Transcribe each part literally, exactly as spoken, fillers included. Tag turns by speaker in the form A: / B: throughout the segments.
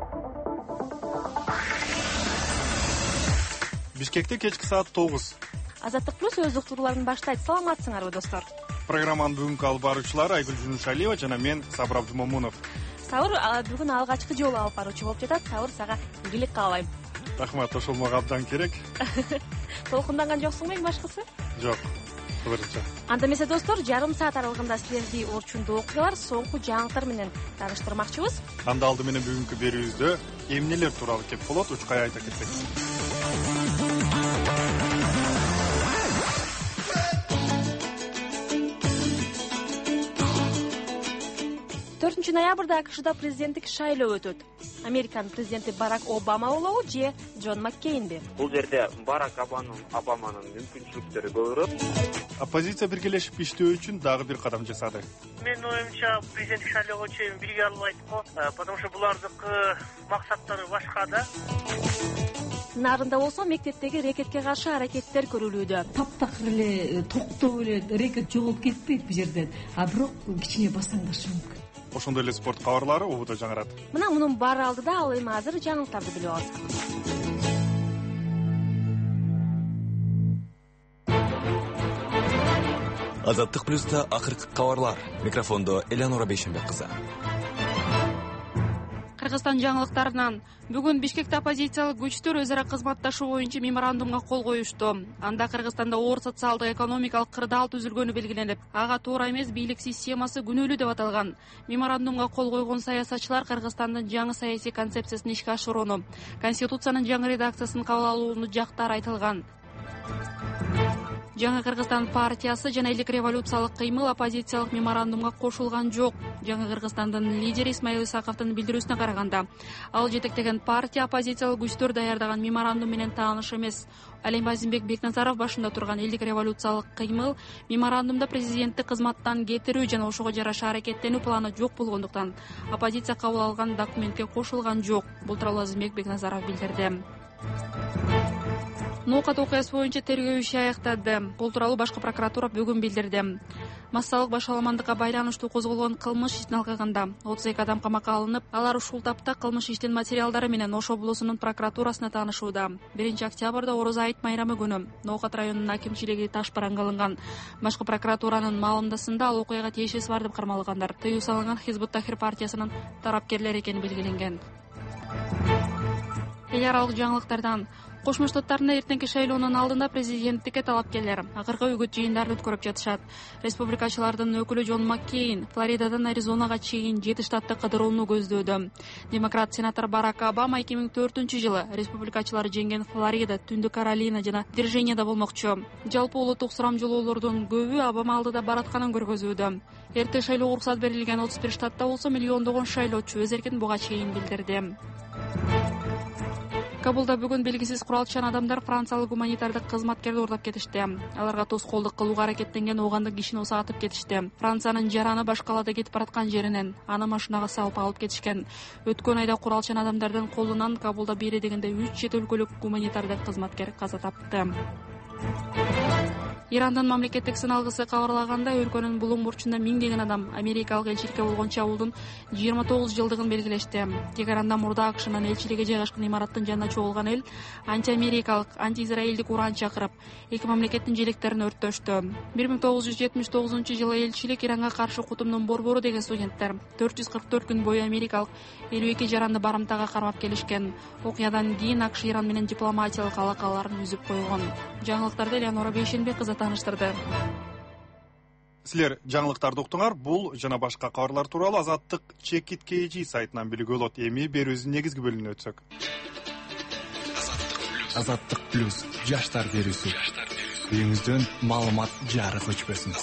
A: Бишкекте кечки саат тогуз.
B: Азаттык плюс өз уктурууларын баштайт. Саламатсыңарбы достор?
A: Программанын бүгүнкү алып баруучулары Айгүл Жунушалиева жана мен Сабыр Абдымомунов.
B: Сабыр бүгүн алгачкы жолу алып баруучу болуп жатат. Сабыр, сага ийгилик каалайм.
A: Рахмат, ошол мага абдан керек.
B: Толкунданган жоксуңбу эң башкысы?
A: Жок. Туура.
B: Анда эмесе достор, жарым саат аралыгында силерди орчундуу окуялар, соңку жаңылыктар менен тааныштырмакчыбыз.
A: Анда алды менен бүгүнкү берүүбүздө эмнелер тууралуу кеп болот, учкай айта кетсек.
B: төртүнчү ноябрда АКШда президенттик шайлоо өтөт. Американын президенти Барак Обама болобу же Джон Маккейнби?
C: Бул жерде Барак Обаманын мүмкүнчүлүктөрү көбүрөөк.
A: Оппозиция биргелешип иштөө үчүн дагы бир кадам жасады.
D: Менин оюмча, президенттик шайлоого чейин билге албайт го, потому что булардыкы максаттары башка да.
B: Нарында болсо мектептеги рекетке каршы аракеттер көрүлүүдө.
E: Таптакыр эле токтоп эле рекет жоголуп кетпейт бул жерден, а бирок кичине басаңдашы мүмкүн.
A: Ошондой эле спорт кабарлары убуда жаңырат.
B: Мына мунун баары алдыда, ал эми азыр жаңылыктарды билип алсак.
F: Азаттык плюста акыркы кабарлар. Микрофондо Элеонора Бейшенбек кызы.
G: Кыргызстан жаңылыктарынан бүгүн Бишкекте оппозициялык күчтөр өз ара кызматташуу боюнча меморандумга кол коюшту. Анда Кыргызстанда оор социалдык экономикалык кырдаал түзүлгөнү белгиленип, ага туура эмес бийлик системасы күнөөлүү деп аталган. Меморандумга кол койгон саясатчылар Кыргызстандын жаңы саясий концепциясын ишке ашырууну, конституциянын жаңы редакциясын кабыл алууну жактары айтылган. Жаңы Кыргызстан партиясы жана элдик революциялык кыймыл оппозициялык меморандумга кошулган жок. Жаңы Кыргызстандын лидери Исмаил Исаковдун билдирүүсүнө караганда, ал жетектеген партия оппозициялык күчтөр даярдаган меморандум менен тааныш эмес. Ал эми Азимбек Бекназаров башында турган элдик революциялык кыймыл меморандумда президенттик кызматтан кетирүү жана ошого жараша аракеттенүү планы жок болгондуктан оппозиция кабыл алган документке кошулган жок. Бул тууралуу Азимбек Бекназаров билдирди. Ноокат окуясы боюнча тергөө иши аякталды. Бул тууралуу башкы прокуратура бүгүн билдирди. Массалык башаламандыкка байланыштуу козголгон кылмыш ишин алгаганда отуз эки адам камакка алынып, алар ушул тапта кылмыш иштин материалдары менен Ош облусунун прокуратурасына таанышууда. биринчи октябрда Ороз айт майрамы күнү Ноокат районунун акимчилиги таш бараңга алынган. Башкы прокуратуранын маалымдасында ал окуяга тиешеси бар деп кармалгандар тыюу салынган Хизбут Тахир партиясынын тарапкерлери экени белгиленген. Эл аралык жаңылыктардан Кошмо Штаттарында эртеңки шайлоонун алдында президенттикке талапкерлер акыркы үгүт жыйындарын өткөрүп жатышат. Республикачылардын өкүлү Джон Маккейн Флоридадан Аризонага чейин жети штатты кыдырууну көздөөдө. Демократ сенатор Барак Обама эки миң төртүнчү жылы республикачылар жеңген Флорида, Түндүк Каролина жана Виржинияда болмокчу. Жалпы улуттук сурамжылоолордун көбү Обама алдыда баратканын көргөзүүдө. Эрте шайлоого уруксат берилген отуз бир штатта болсо миллиондогон шайлоочу өз эркин буга чейин билдирди. Кабулда бүгүн белгисиз куралчан адамдар франциялык гуманитардык кызматкерди уурдап кетишти. Аларга тоскоолдук кылууга аракеттенген оогандык кишини осатып кетишти. Франциянын жараны баш калаада кетип бараткан жеринен аны машинага салып алып кетишкен. Өткөн айда куралчан адамдардын колунан Кабулда бери дегенде үч чет өлкөлүк гуманитардык кызматкер каза тапты. Ирандын мамлекеттик сыналгысы кабарлаганда, өлкөнүн булуң бурчунда миңдеген адам америкалык элчиликке болгон чабуулдун жыйырма тогуз жылдыгын белгилешти. Тегеранда мурда АКШнын элчилиги жайгашкан имараттын жанына чогулган эл анти-америкалык, анти-израилдик уран чакырып, эки мамлекеттин желектерин өрттөштү. бир миң тогуз жүз жетимиш тогузунчу жылы элчилик Иранга каршы кутумдун борбору деген студенттер төрт жүз кырк төрт күн бою америкалык элүү эки жаранды барымтага кармап келишкен. Окуядан кийин АКШ Иран менен дипломатиялык алакаларын үзүп койгон. Жаңылыктарды Элеонора Бейшенбек кызы таныштырды.
A: Силер жаңылыктарды уктуңар. Бул жана башка кабарлар тууралуу Азаттык Чекит КЖ сайтынан билүүгө болот. Эми берүүбүздүн негизги бөлүмүнө өтсөк.
H: Азаттык плюс жаштар берүүсү. Үйүңүздөн маалымат жарык өчпөсүн.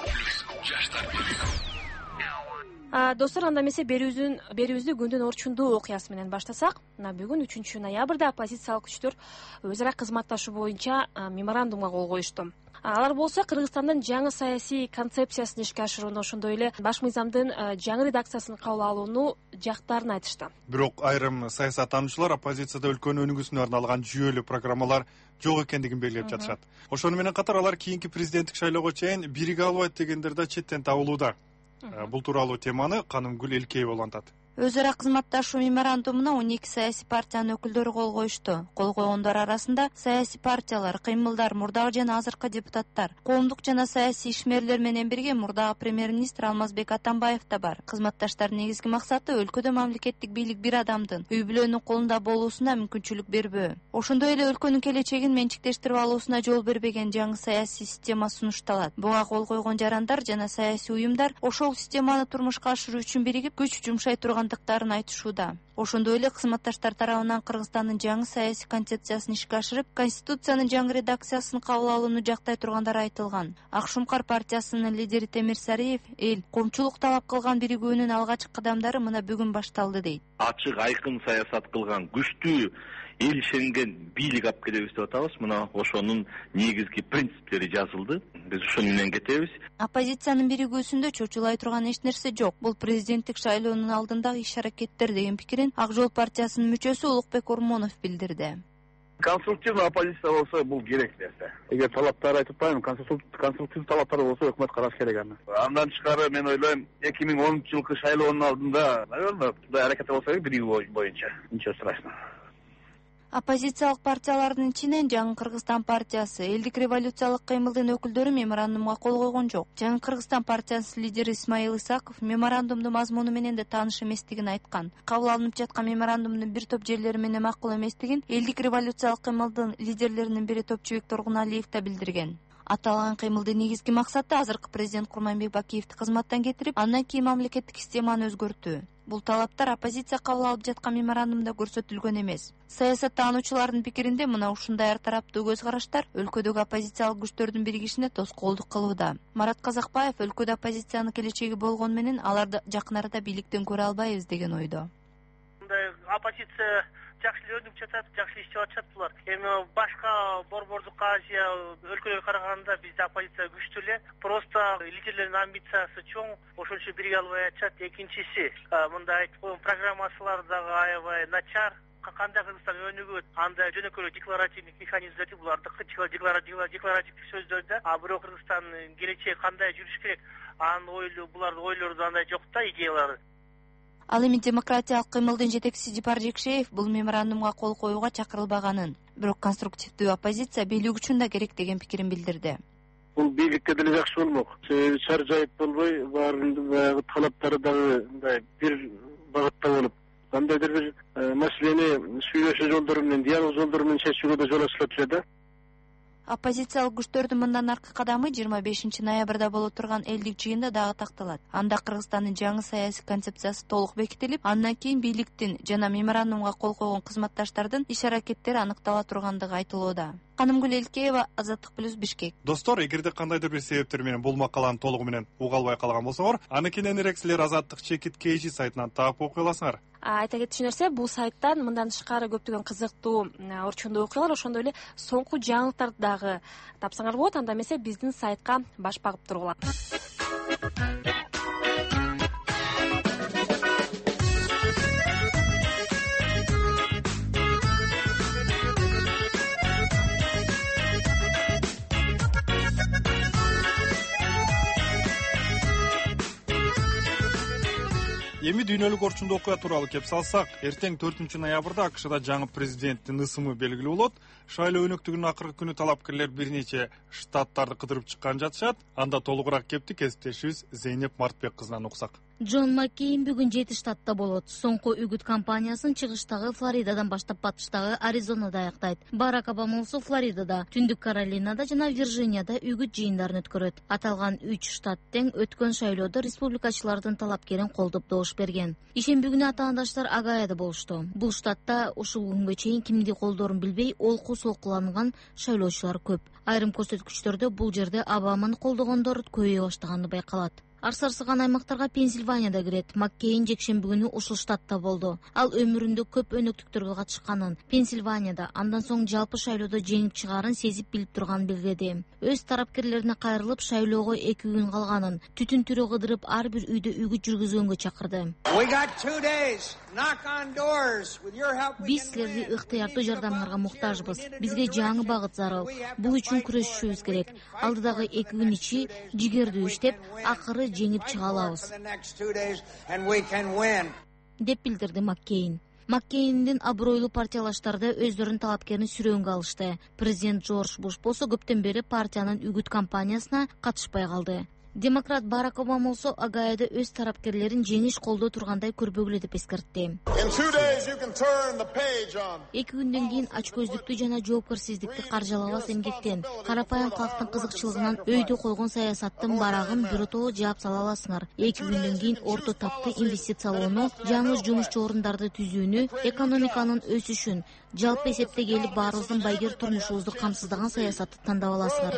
B: Достор, анда эмесе берүүбүздүн берүүбүздү күндүн орчундуу окуясы менен баштасак. Мына бүгүн үчүнчү ноябрда оппозициялык күчтөр өз ара кызматташуу боюнча меморандумга кол коюшту. Алар болсо Кыргызстандын жаңы саясий концепциясын ишке ашырууну, ошондой эле баш мыйзамдын жаңы редакциясын кабыл алууну жактарын айтышты.
A: Бирок айрым саясаттануучулар оппозицияда өлкөнүн өнүгүүсүнө арналган жүйөлүү программалар жок экендигин белгилеп жатышат. Ошону менен катар алар кийинки президенттик шайлоого чейин бириге албайт дегендер да четтен табылууда. Бул тууралуу теманы Канымгүл Элкеева улантат.
I: Өз ара кызматташуу меморандумуна он эки саясий партиянын өкүлдөрү кол коюшту. Кол койгондор арасында саясий партиялар, кыймылдар, мурдагы жана азыркы депутаттар, коомдук жана саясий ишмерлер менен бирге мурдагы премьер-министр Алмазбек Атамбаев да бар. Кызматташтардын негизги максаты өлкөдө мамлекеттик бийлик бир адамдын үй бүлөнүн колунда болуусуна мүмкүнчүлүк бербөө. Ошондой эле өлкөнүн келечегин менчиктештирип алуусуна жол бербеген жаңы саясий система сунушталат. Буга кол койгон жарандар жана саясий уюмдар ошол системаны турмушка ашыруу үчүн биригип күч жумшай тургандыктарын айтышууда. Ошондой эле кызматташтар тарабынан Кыргызстандын жаңы саясий концепциясын ишке ашырып, конституциянын жаңы редакциясын кабыл алууну жактай тургандары айтылган. Ак Шумкар партиясынын лидери Темир Сариев эл коомчулук талап кылган биригүүнүн алгачкы кадамдары мына бүгүн башталды дейт.
J: Ачык айкын саясат кылган күчтүү эл ишенген бийлик алып келебиз деп атабыз. Мына ошонун негизги принциптери жазылды. Биз ошону менен кетебиз.
I: Оппозициянын биригүүсүндө чочулай турган эч нерсе жок. Бул президенттик шайлоонун алдындагы иш-аракеттер деген пикирин Ак Жол партиясынын мүчөсү Улукбек Ормонов билдирди.
K: Конструктивный оппозиция болсо бул керек нерсе. Эгер талаптар айтып атпаймынбы, конструктив талаптар болсо өкмөт караш керек аны. Андан тышкары мен ойлойм, эки миң онунчу жылкы шайлоонун алдында, наверное, мындай аракет болсо керек биригүү боюнча. Ничего страшного.
I: Оппозициялык партиялардын ичинен Жаңы Кыргызстан партиясы, элдик революциялык кыймылдын өкүлдөрү меморандумга кол койгон жок. Жаңы Кыргызстан партиясынын лидери Исмаил Исаков меморандумдун мазмуну менен да тааныш эместигин айткан. Кабыл алынып жаткан меморандумдун бир топ жерлери менен макул эместигин элдик революциялык кыймылдын лидерлеринин бири Топчубек Торгуналиев да билдирген. Аталган кыймылдын негизги максаты азыркы президент Курманбек Бакиевди кызматтан кетирип, андан кийин мамлекеттик системаны өзгөртүү. Бул талаптар оппозиция кабыл алып жаткан меморандумда көрсөтүлгөн эмес. Саясаттануучулардын пикиринде мына ушундай ар тараптуу көз караштар өлкөдөгү оппозициялык күчтөрдүн биригишине тоскоолдук кылууда. Марат Казакбаев өлкөдө оппозициянын келечеги болгону менен аларды жакын арада бийликтен көрө албайбыз деген ойдо.
D: Мындай оппозиция жакшы өнүгүп жатат, жакшы иштеп атышат булар. Эми башка борбордук Азия өлкөлөргө караганда бизде оппозиция күчтүү эле. Просто лидерлердин амбициясы чоң, ошон үчүн бириге албай атышат. Экинчиси, мындай айтып коеюн, программасылар дагы аябай начар. Кандай Кыргызстан өнүгөт, андай жөнөкөй декларативдик механизмдерди, булардыкы декларативдик сөздөрдө, а бирок Кыргызстандын келечеги кандай жүрүш керек, анын ойлу, булардын ойлору андай жок да, идеялары.
I: Ал эми демократиялык кыймылдын жетекчиси Жапар Жекшеев бул меморандумга кол коюуга чакырылбаганын, бирок конструктивдүү оппозиция бийлик үчүн да керек деген пикирин билдирди.
K: Бул бийликке деле жакшы болмок. Себеби чар жайып болбой, баарынын талаптары дагы мындай бир багытта болуп, кандайдыр бир маселени сүйлөшүү жолдору менен, диалог жолдору менен чечүүгө да жол ачылып жүрөт да.
I: Оппозициялык күчтөрдүн мындан аркы кадамы жыйырма бешинчи ноябрда боло турган элдик жыйында дагы такталат. Анда Кыргызстандын жаңы саясий концепциясы толук бекитилип, андан кийин бийликтин жана меморандумга кол койгон кызматташтардын иш-аракеттери аныктала тургандыгы айтылууда. Канымгүл Элкеева, Азаттык плюс, Бишкек.
A: Достор, эгерде кандайдыр бир себептер менен бул макаланы толугу менен уга албай калган болсоңор, аны кененирээк силер Азаттык чекит kg сайтынан таап окуй аласыңар.
B: Айта кетиши нерсе, бул сайттан мындан тышкары көптөгөн кызыктуу орчундуу окуялар, ошондой эле соңку жаңылыктарды дагы тапсаңар болот. Анда эмесе биздин сайтка баш багып тургула.
A: Эми дүйнөлүк орчундуу окуя тууралуу кеп салсак, эртең төртүнчү ноябрда АКШда жаңы президенттин ысымы белгилүү болот. Шайлоо өнөктүгүнүн акыркы күнү талапкерлер бир нече штаттарды кыдырып чыккан жатышат. Анда толугураак кепти кесиптешибиз Зейнеп Мартбек кызынан уксак.
L: Джон Маккейн бүгүн жети штатта болот. Соңку үгүт кампаниясын чыгыштагы Флоридадан баштап батыштагы Аризонада аяктайт. Барак Обама болсо Флоридада, Түндүк Каролинада жана Вирджинияда үгүт жыйындарын өткөрөт. Аталган үч штат тең өткөн шайлоодо республикачылардын талапкерин колдоп добуш берген. Ишемби күнү атаандаштар Агаяда болушту. Бул штатта ушул күнгө чейин кимди колдоорун билбей олку солкуланган шайлоочулар көп. Айрым көрсөткүчтөрдө бул жерде Обаманы колдогондор көбөйө баштаганы байкалат. Арсарсыган аймактарга Пенсильванияда кирет. Маккейн жекшемби күнү ушул штатта болду. Ал өмүрүндө көп өнөктүктөргө катышканын, Пенсильванияда андан соң жалпы шайлоодо жеңип чыгаарын сезип билип турганын билдирди. Өз тарапкерлерине кайрылып шайлоого эки күн калганын, түтүн түрө кыдырып ар бир үйдө үгүт жүргүзгөнгө чакырды. Биз силерди ыктыярдуу жардамыңарга муктажбыз. Бизге жаңы багыт зарыл. Бул үчүн күрөшүшүбүз керек. Алдыдагы эки күн ичи жигердүү иштеп, акыры жеңип чыга алабыз. деп билдирди Маккейн. Маккейндин абройлуу партиялаштары өздөрүнүн талапкерин сүрөөнгө алышты. Президент Джордж Буш болсо көптөн бери партиянын үгүт кампаниясына катышпай калды. Демократ Барак Обама болсо Агаяда өз тарапкерлерин жеңиш колдоо тургандай көрбөгүлө деп эскертти. Эки күндөн кийин ачкөздүктү жана жоопкерсиздикти каржалабас эмгектен, карапайым калктын кызыкчылыгынан өйдө койгон саясаттын барагын биротоло жаап сала аласыңар. Эки күндөн кийин орто тапты инвестициялоону, жаңы жумушчу орундарды түзүүнү, экономиканын өсүшүн, жалпы эсептеги эле баарыбыздын байгер турмушубузду камсыздаган саясатты тандап аласыңар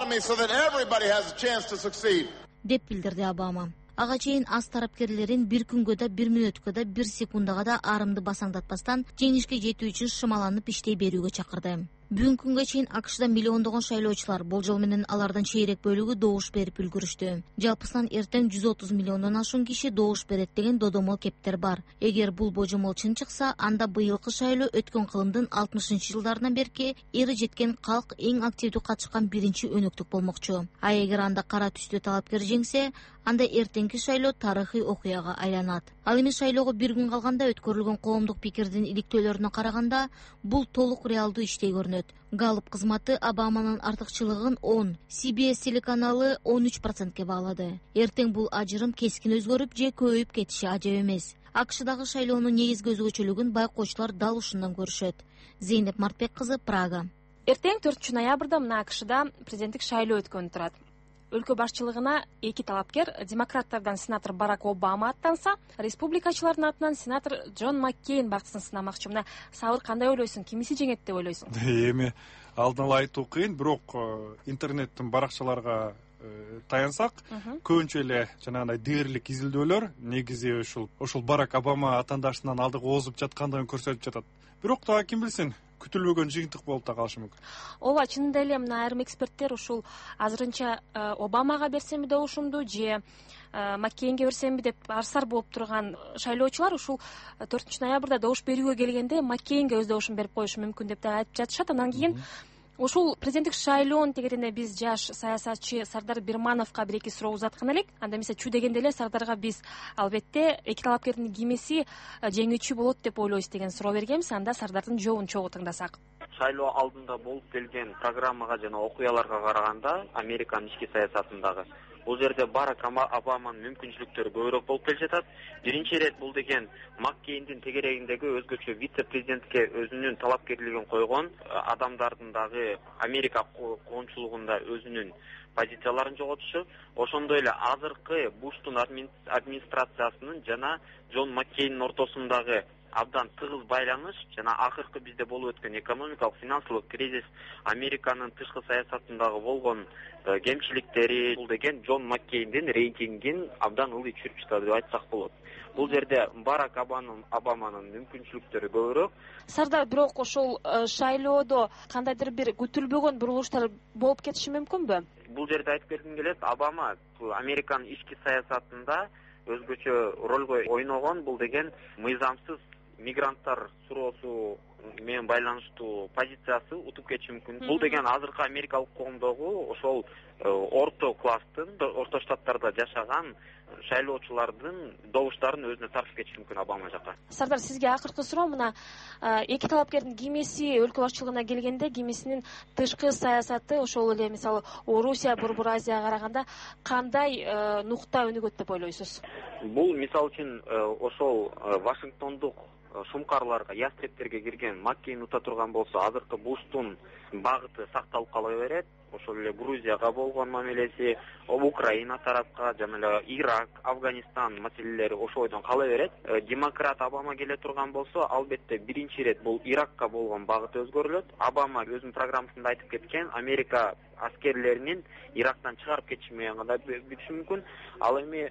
L: деп билдирди Обама. Ага чейин аз тарапкерлерин бир күнгө да, бир мүнөткө да, бир секундага да арымды басаңдатпастан жеңишке жетүү үчүн шымаланып иштей берүүгө чакырды. Бүгүнкү күнгө чейин АКШда миллиондогон шайлоочулар, болжол менен алардын чейрек бөлүгү добуш берип үлгүрүштү. Жалпысынан эртең жүз отуз миллиондон ашуун киши добуш берет деген додомол кептер бар. Эгер бул божомол чын чыкса, анда быйылкы шайлоо өткөн кылымдын алтымышынчы жылдарынан берки эри жеткен калк эң активдүү катышкан биринчи өнөктүк болмокчу. А эгер анда кара түстүү талапкер жеңсе, анда эртеңки шайлоо тарыхый окуяга айланат. Ал эми шайлоого бир күн калганда өткөрүлгөн коомдук пикирдин иликтөөлөрүнө караганда, бул толук реалдуу иштей көрүнөт. Галлуп кызматы Обаманын артыкчылыгын он, Си Би Эс телеканалы он үч процентке баалады. Эртең бул ажырым кескин өзгөрүп же көбөйүп кетиши ажап эмес. АКШдагы шайлоонун негизги өзгөчөлүгүн байкоочулар дал ушундан көрүшөт. Зейнеп Мартбек кызы, Прага.
B: Эртең төртүнчү ноябрда мына АКШда президенттик шайлоо өткөнү турат. Өлкө башчылыгына эки талапкер, демократтардан сенатор Барак Обама аттанса, республикачылардын атынан сенатор Джон Маккейн бактысын сынамакчы. Мына Сабыр, кандай ойлойсуң? Кимиси жеңет деп ойлойсуң?
A: Эми алдын ала айтуу кыйын, бирок интернеттин баракчаларга таянсак, көбүнчө эле жанагындай дээрлик изилдөөлөр негизи ушул ошол Барак Обама атандашынан алдыга озуп жаткандыгын көрсөтүп жатат. Бирок дагы ким билсин, күтүлбөгөн жыйынтык болуп да калышы мүмкүн.
B: Ооба, чынында эле мына айрым эксперттер ушул азырынча Обамага берсемби деп ушунду же Маккейнге берсемби деп арсар болуп турган шайлоочулар ушул төртүнчү ноябрда добуш берүүгө келгенде Маккейнге өз добушун берип коюшу мүмкүн деп да айтып жатышат. Анан кийин ушул президенттик шайлоонун тегерине биз жаш саясатчы Сардар Бирмановго бир эки суроо узаткан элек. Анда эмесе чү дегенде эле Сардарга биз албетте эки талапкердин кимиси жеңүүчү болот деп ойлойсуз деген суроо бергенбиз. Анда Сардардын жообун чогуу тыңдасак.
C: Шайлоо алдында болуп келген программага жана окуяларга караганда Американын ички саясатындагы бул жерде Барак Обаманын мүмкүнчүлүктөрү көбүрөөк болуп келе жатат. Биринчи ирет бул деген Маккейндин тегерегиндеги өзгөчө вице-президентке өзүнүн талапкерлигин койгон адамдардын дагы Америка коомчулугунда өзүнүн позицияларын жоготушу, ошондой эле азыркы Буштун администрациясынын жана Джон Маккейндин ортосундагы абдан тыгыз байланыш жана акыркы бизде болуп өткөн экономикалык финансылык кризис, Американын тышкы саясатындагы болгон кемчиликтери, бул деген Джон Маккейндин рейтингин абдан ылый түшүрүп чыгат деп айтсак болот. Бул жерде Барак Обаманын мүмкүнчүлүктөрү көбүрөөк.
B: Сардар, бирок ошол шайлоодо кандайдыр бир күтүлбөгөн бурулуштар болуп кетиши мүмкүнбү?
C: Бул жерде айтып бергим келет, Обама Американын ички саясатында өзгөчө ролго ойногон, бул деген мыйзамсыз мигранттар суроосу менен байланыштуу позициясы утуп кетиши мүмкүн. Бул деген азыркы америкалык коомдогу ошол орто класстын, орто штаттарда жашаган шайлоочулардын добуштарын өзүнө тартып кетиши мүмкүн Обама жака.
B: Сардар, сизге акыркы суроо, мына эки талапкердин кимиси өлкө башчылыгына келгенде, кимисинин тышкы саясаты ошол эле мисалы Орусия, Борбор Азияга караганда кандай нукта өнүгөт деп ойлойсуз?
C: Бул мисалы үчүн ошол Вашингтондук шумкарларга, ястрептерге кирген Маккейн ута турган болсо, азыркы Буштун багыты сакталып кала берет. Ошол эле Грузияга болгон мамилеси, Украина тарапка, жана эле Ирак, Афганистан маселелери ошол бойдон кала берет. Демократ Обама келе турган болсо, албетте биринчи ирет бул Иракка болгон багыты өзгөрүлөт. Обама өзүнүн программасында айтып кеткен, Америка аскерлеринин Ирактан чыгарып кетиши менен гана бүтүшү мүмкүн. Ал эми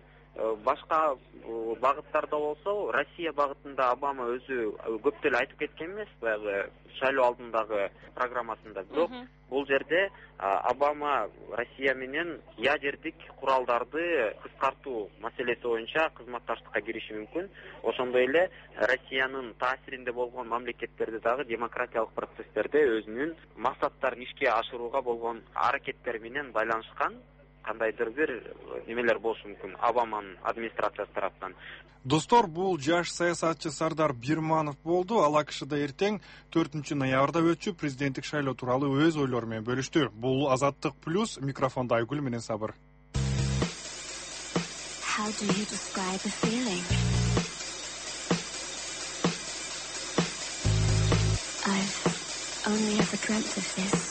C: башка багыттарда болсо, Россия багытында Обама өзү көптө эле айтып кеткен эмес, баягы шайлоо алдындагы программасында. Бирок бул жерде Обама Россия менен ядердик куралдарды кыскартуу маселеси боюнча кызматташтыкка кириши мүмкүн. Ошондой эле Россиянын таасиринде болгон мамлекеттерде дагы демократиялык процесстерде өзүнүн максаттарын ишке ашырууга болгон аракеттери менен байланышкан. кандайдыр бир немелер болушу мүмкүн Обаманын администрациясы тараптан.
A: Достор, бул жаш саясатчы Сардар Бирманов болду. Ал АКШда эртең төртүнчү ноябрда өтчү президенттик шайлоо тууралуу өз ойлору менен бөлүштү. Бул Азаттык плюс, микрофондо Айгүл менен Сабыр.
M: How do you describe the feeling? I've only ever dreamt of this.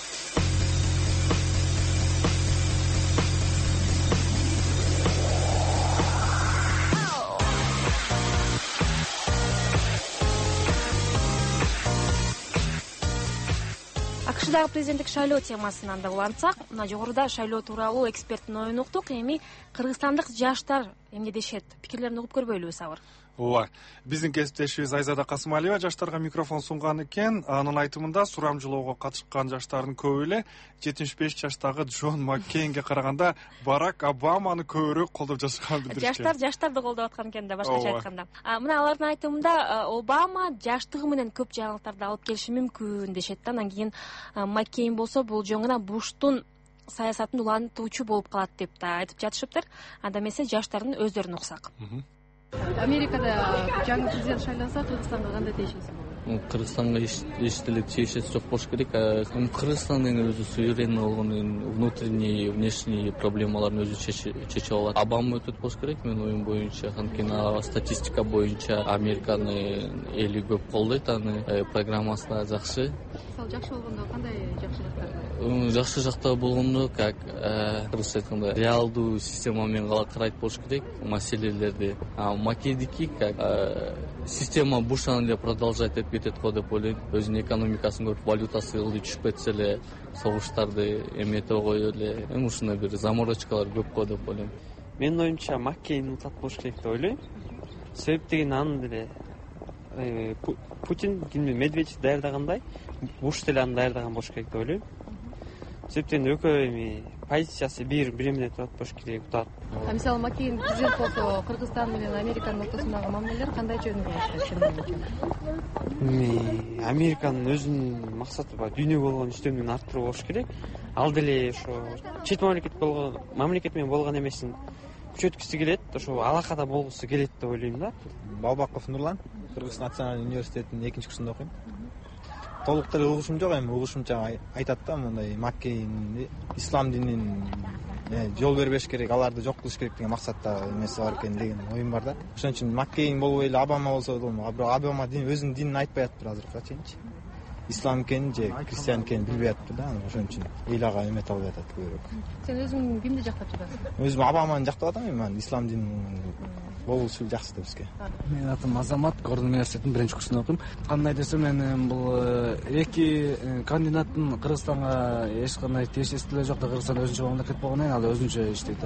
B: АКШдагы президенттик шайлоо темасынан да улантсак, мына жогоруда шайлоо тууралуу эксперттин оюн уктук. Эми кыргызстандык жаштар эмне дешет? Пикирлерин угуп көрбөйлүбү, Сабыр?
A: Ооба, биздин кесиптешибиз Айзада Касымалиева жаштарга микрофон сунган экен. Анын айтымында сурамжылоого катышкан жаштардын көбү эле жетимиш беш жаштагы Джон Маккейнге караганда Барак Обаманы көбүрөөк колдоп жатышканын билдиришкен.
B: Жаштар жаштарды колдоп аткан экен да, башкача айтканда. Мына алардын айтымында Обама жаштыгы менен көп жаңылыктарды алып келиши мүмкүн дешет да. Анан кийин Маккейн болсо бул жөн Буштун саясатын улантуучу болуп калат деп да айтып жатышыптыр. Анда эмесе жаштардын өздөрүн уксак.
G: Америкада жаңы президент шайланса, Кыргызстанга кандай тиешеси болот?
N: Кыргызстанга эч деле тиешеси жок болуш керек. Кыргызстандын өзү суверенный болгон, внутренний, внешний проблемаларын өзү чечип алат. Обама өтөт болуш керек, менин оюм боюнча. Анткени статистика боюнча Американы эли көп колдойт, аны программасы да жакшы.
G: Мисалы жакшы болгондо кандай жакшы жактар бар?
N: Жакшы жактар болгондо, как кыргызча айтканда, реалдуу система менен карайт болуш керек маселелерди. Македики как система Буштан эле продолжать этип кетет го деп ойлойм. Өзүнүн экономикасын көрүп, валютасы ылдый түшүп кетсе эле, согуштарды эмете койо эле, эми ушундай бир заморочкалар көп го деп ойлойм.
O: Менин оюмча Маккейн утат болуш керек деп ойлойм. Себеп деген анын деле Путин Медведев даярдагандай, Буш деле аны даярдаган болуш керек деп ойлойм. Себептен экөө эми позициясы бир бири менен турат болуш керек утат.
G: А мисалы Маккейн президент болсо, Кыргызстан менен Американын ортосундагы мамилелер кандай жөнүндө болуш?
O: Эми Американын өзүнүн максаты бар, дүйнөгө болгон иштөөмүн арттыруу болуш керек. Ал деле ошо чет мамлекет болгон, мамлекет менен болгон эмесин күчөткүсү келет, ошо алакада болгусу келет деп ойлойм да.
P: Балбаков Нурлан, Кыргыз националдык университетинин экинчи курсунда окуйм. Толуктуу угушум жок, эми угушумча айтат да, мындай Маккейн ислам динин жол бербеш керек, аларды жок кылыш керек деген максатта эмеси бар экен деген оюм бар да. Ошон үчүн Маккейн болбой эле Обама болсо болмок. Бирок Обама дин өзүнүн динин айтпай атыптыр азыркыга чейинчи. Ислам экенин же христиан экенин билбей атыптыр да. Ошон үчүн эл ага эмете албай атат көбүрөөк.
G: Сен өзүң кимди жактап жатасың?
P: Өзүм Обаманы жактап атам, эми ислам динин болушу жакшы да бизге.
Q: Менин атым Азамат, Гордон университетинин биринчи курсунда окуйм. Кандай десем, мен бул эки кандидаттын Кыргызстанга эч кандай тиешеси деле жок да. Кыргызстан өзүнчө мамлекет болгондон кийин ал өзүнчө иштейт.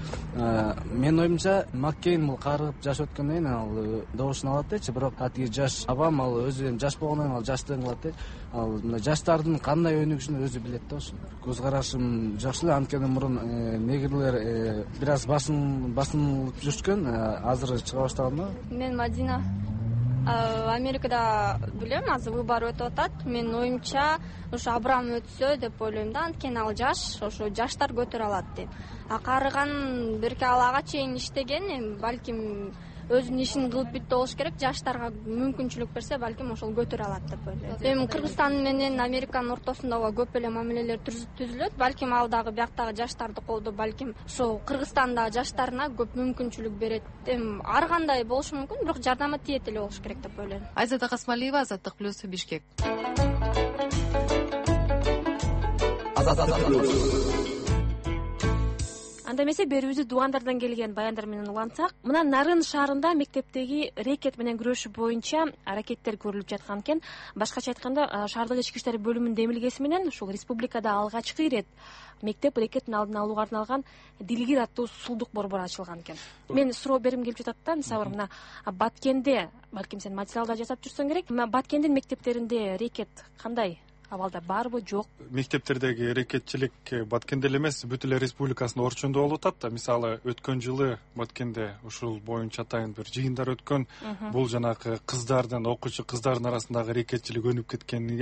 Q: Менин оюмча Маккейн бул карып жаш өткөндөн кийин ал добушун алат дечи, бирок атиги жаш Обама ал өзү эми жаш болгондон кийин ал жаштыгын кылат дейт. Ал мына жаштардын кандай өнүгүшүн өзү билет да. Ошо көз карашым жакшы эле, анткени мурун негрлер бир аз басын басынылып жүрүшкөн, азыр чыга баштаган.
R: Мен Мадина. Америкада билем, азыр выбор өтүп атат. Менин оюмча, ошо Абрам өтсө деп ойлойм да, анткени ал жаш, ошо жаштар көтөрө алат деп. А карыган бирке ал ага чейин иштеген, эми балким өзүнүн ишин кылып бүттү болуш керек. Жаштарга мүмкүнчүлүк берсе, балким ошол көтөрө алат деп ойлойм. Эми Кыргызстан менен Американын ортосунда көп эле мамилелер түзүлөт. Балким ал дагы бияктагы жаштарды колдоп, балким ошол Кыргызстандагы жаштарына көп мүмкүнчүлүк берет. Эми ар кандай болушу мүмкүн, бирок жардамы тиет эле болуш керек деп ойлойм.
S: Айзада Касымалиева, Азаттык плюс, Бишкек.
B: Азаттык плюс. Анда эмесе берүүбүздү дубандардан келген баяндар менен улантсак, мына Нарын шаарында мектептеги рекет менен күрөшүү боюнча аракеттер көрүлүп жаткан экен. Башкача айтканда, шаардык ички иштер бөлүмүнүн демилгеси менен ушул республикада алгачкы ирет мектеп рекеттин алдын алууга арналган Дилгир аттуу сулдук борбор ачылган экен. Мен суроо бергим келип жатат да, Сабыр, мына Баткенде, балким сен материалдар жасап жүрсөң керек, мына Баткендин мектептеринде рекет кандай? Абалда барбы, жок?
A: Мектептердеги рекетчилик Баткенде эле эмес, бүт эле республикасында орчундуу болуп атат да. Мисалы, өткөн жылы Баткенде ушул боюнча атайын бир жыйындар өткөн. Бул жанагы кыздардын, окуучу кыздардын арасындагы рекетчилик өнүп кеткениге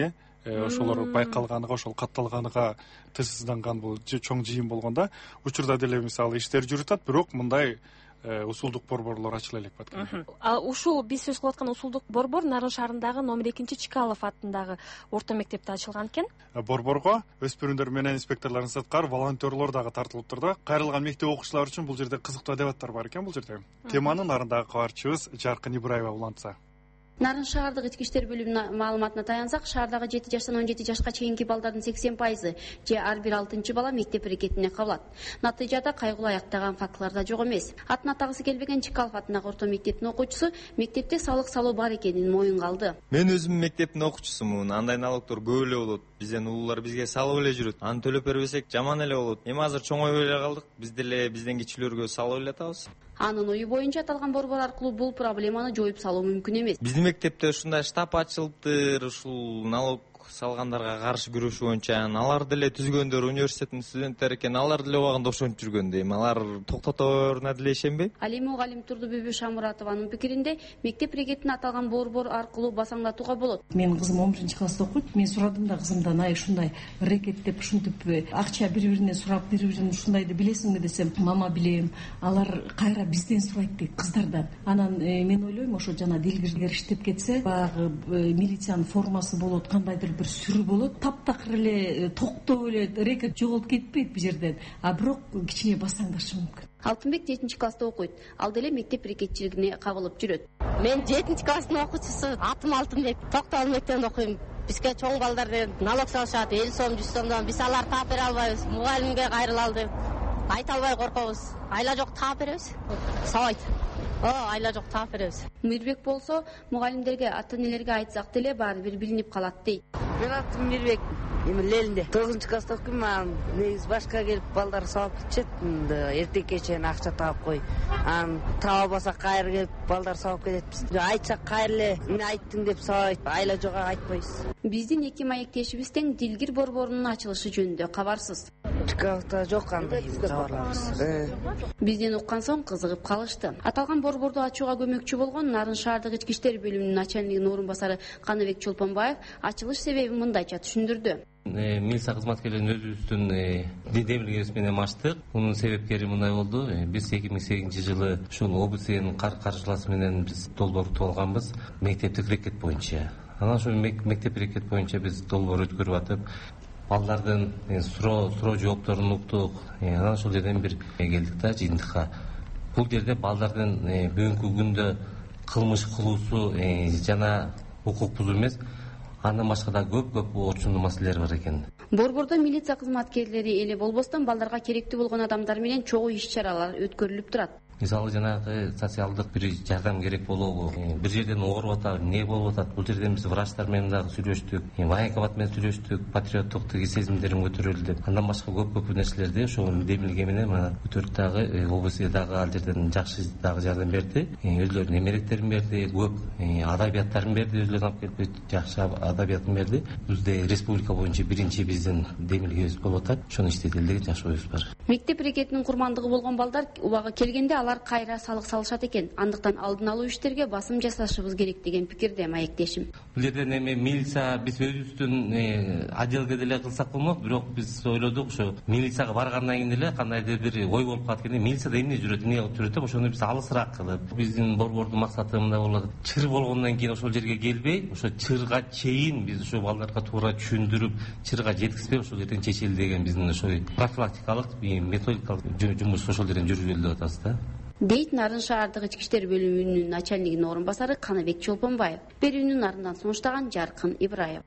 A: ошолор байкалганыга, ошол катталганыга тынчсызданган бул чоң жыйын болгондо учурда деле мисалы иштер жүрүп атат, бирок мындай усулдук борборлор ачыла элек баткан.
B: Ушул биз сөз кылып аткан усулдук борбор Нарын шаарындагы номер экинчи Чкалов атындагы орто мектепте ачылган экен.
A: Борборго өспүрүмдөр менен инспекторлордун сырткары волонтерлор дагы тартылыптыр да. Кайрылган мектеп окуучулары үчүн бул жерде кызыктуу дебаттар бар экен бул жерде. Теманы Нарындагы кабарчыбыз Жаркын Ибраева улантса.
T: Нарын шаардык ички иштер бөлүмүнүн маалыматына таянсак, шаардагы жети жаштан он жети жашка чейинки балдардын сексен пайызы же ар бир алтынчы бала мектеп ирекетине кабылат. Натыйжада кайгылуу аяктаган фактылар да жок эмес. Атын атагысы келбеген Чкалов атындагы орто мектептин окуучусу мектепте салык салуу бар экенин моюнга алды.
U: Мен өзүм мектептин окуучусумун. Андай налогдор көп эле болот. Бизден улуулар бизге салып эле жүрөт. Аны төлөп бербесек жаман эле болот. Эми азыр чоңоюп эле калдык. Биз деле бизден кичилүүгө салып эле атабыз.
T: Анын ою боюнча аталган борбор аркылуу бул проблеманы жоюп салуу мүмкүн эмес.
U: Биздин мектепте ушундай штаб ачылыптыр, ушул налог салгандарга каршы күрөшүү боюнча. Алар деле түзгөндөр университеттин студенттери экен, алар деле убагында ошентип жүргөндө, эми алар токтоторуна деле ишенбейм. Ал эми
T: мугалим Турдубүбү Шамуратованын пикиринде, мектеп ирегетин аталган борбор аркылуу басаңдатууга болот.
E: Менин кызым он биринчи класста окуйт. Мен сурадым да кызымдан, ай ушундай рекет деп, ушинтип акча бири-бирине сурап, бири-бирин ушундайды билесиңби десем, мама билем. Алар кайра бизден сурайт дейт, кыздардан. Анан мен ойлойм, ошо жана дилгиргер иштеп кетсе, баягы милициянын формасы болот, кандайдыр бир сүрү болот, таптакыр эле токтоп эле рекет жоголуп кетпейт бул жерден, а бирок кичине басаңдашы мүмкүн.
T: Алтынбек жетинчи класста окуйт. Ал деле мектеп рекетчилигине кабылып жүрөт.
V: Мен жетинчи класстын окуучусу, атым Алтынбек, Токтогул мектебинде окуйм. Бизге чоң балдар налог салышат, элүү сом, жүз сомдон. Биз алар таап бере албайбыз. Мугалимге кайрылалды. Айта албай коркобуз. Айла жок таап беребиз. Сабайт. О, айла жок таап беребиз.
T: Мирбек болсо, мугалимдерге, ата-энелерге айтсак деле баары бир билинип калат дейт.
W: Мен атым Мирбек. Эми Лелинде тогузунчу класста окуйм. Негизи башка келип балдар сабап кетишет. Эртекке чейин акча таап кой. Анан таап албасак кайра келип балдар сабап кететпиз. Айтсак кайра эле эмне айттың деп сабайт. Айла жога айтпайбыз.
T: Биздин эки маектешибиз тең Дилгир борборунун ачылышы жөнүндө кабарсыз.
W: Чкаловда жок андай кабарларыбыз.
T: Бизден уккан соң кызыгып калышты. Аталган борборду ачууга көмөкчү болгон Нарын шаардык ички иштер бөлүмүнүн начальнигинин орун басары Каныбек Чолпонбаев ачылыш себебин мындайча түшүндүрдү.
X: Милиция кызматкерлерин өзүбүздүн демилгебиз менен ачтык. Мунун себепкери мындай болду. Биз эки миң сегизинчи жылы ушул ОБСнын каржыласы менен биз долбоорду алганбыз мектептик рекет боюнча. Анан ошол мектеп рекет боюнча биз долбоор өткөрүп атып, балдардын суроо суроо жоопторун уктук. Анан ошол жерден бир келдик да жыйынтыкка. Бул жерде балдардын бүгүнкү күндө кылмыш кылуусу жана укук бузуу эмес, андан башка да көп-көп орчундуу маселелер бар экен.
T: Борбордо милиция кызматкерлери эле болбостон балдарга керектүү болгон адамдар менен чогуу иш-чаралар өткөрүлүп турат.
X: Мисалы жанагы социалдык бир жардам керек болобу, бир жерден ооруп атат, эмне болуп атат, бул жерден биз врачтар менен дагы сүйлөштүк, военкомат менен сүйлөштүк, патриоттук тиги сезимдерим көтөрүлдү. Андан башка көп-көп нерселерди ошол демилге менен мына көтөрүп дагы ОБС дагы ал жерден жакшы дагы жардам берди. Өзлөрүнүн эмеректерин берди, көп адабияттарын берди, өзлөрүн алып келип жакшы адабиятын берди. Бизде республика боюнча биринчи биздин демилгебиз болуп атат. Ошону иштейт эле жакшы оюбуз бар.
T: Мектеп рекетинин курмандыгы болгон балдар убагы келгенде алар кайра салык салышат экен. Андыктан алдын алуу иштерге басым жасашыбыз керек деген пикирде маектешим.
X: Бул жерден эми милиция биз өзүбүздүн отделге деле кылсак болмок, бирок биз ойлодук ошо милицияга баргандан кийин деле кандайдыр бир ой болуп калат экен. Милицияда эмне жүрөт, эмне кылып жүрөт деп ошону биз алысыраак кылып, биздин борбордун максаты мындай болот. Чыр болгондон кийин ошол жерге келбей, ошо чырга чейин биз ошо балдарга туура түшүндүрүп, чырга жеткизбей ошол жерден чечели деген биздин ошо профилактикалык, методикалык жумуш ошол жерден жүргүзөлүп деп атабыз да.
T: Дейт Нарын шаардык ички иштер бөлүмүнүн начальнигинин орун басары Каныбек Чолпонбаев. Берүүнү Нарындан сунуштаган Жаркын Ибраева.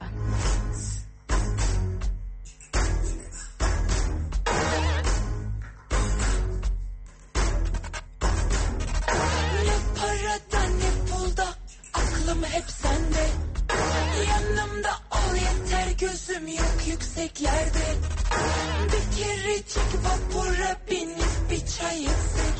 Y: Ne parada ne pulda aklım hep sende. Yanımda ol yeter gözüm yok yüksek yerde. Bir kerecik vapura binip bir çay içsek.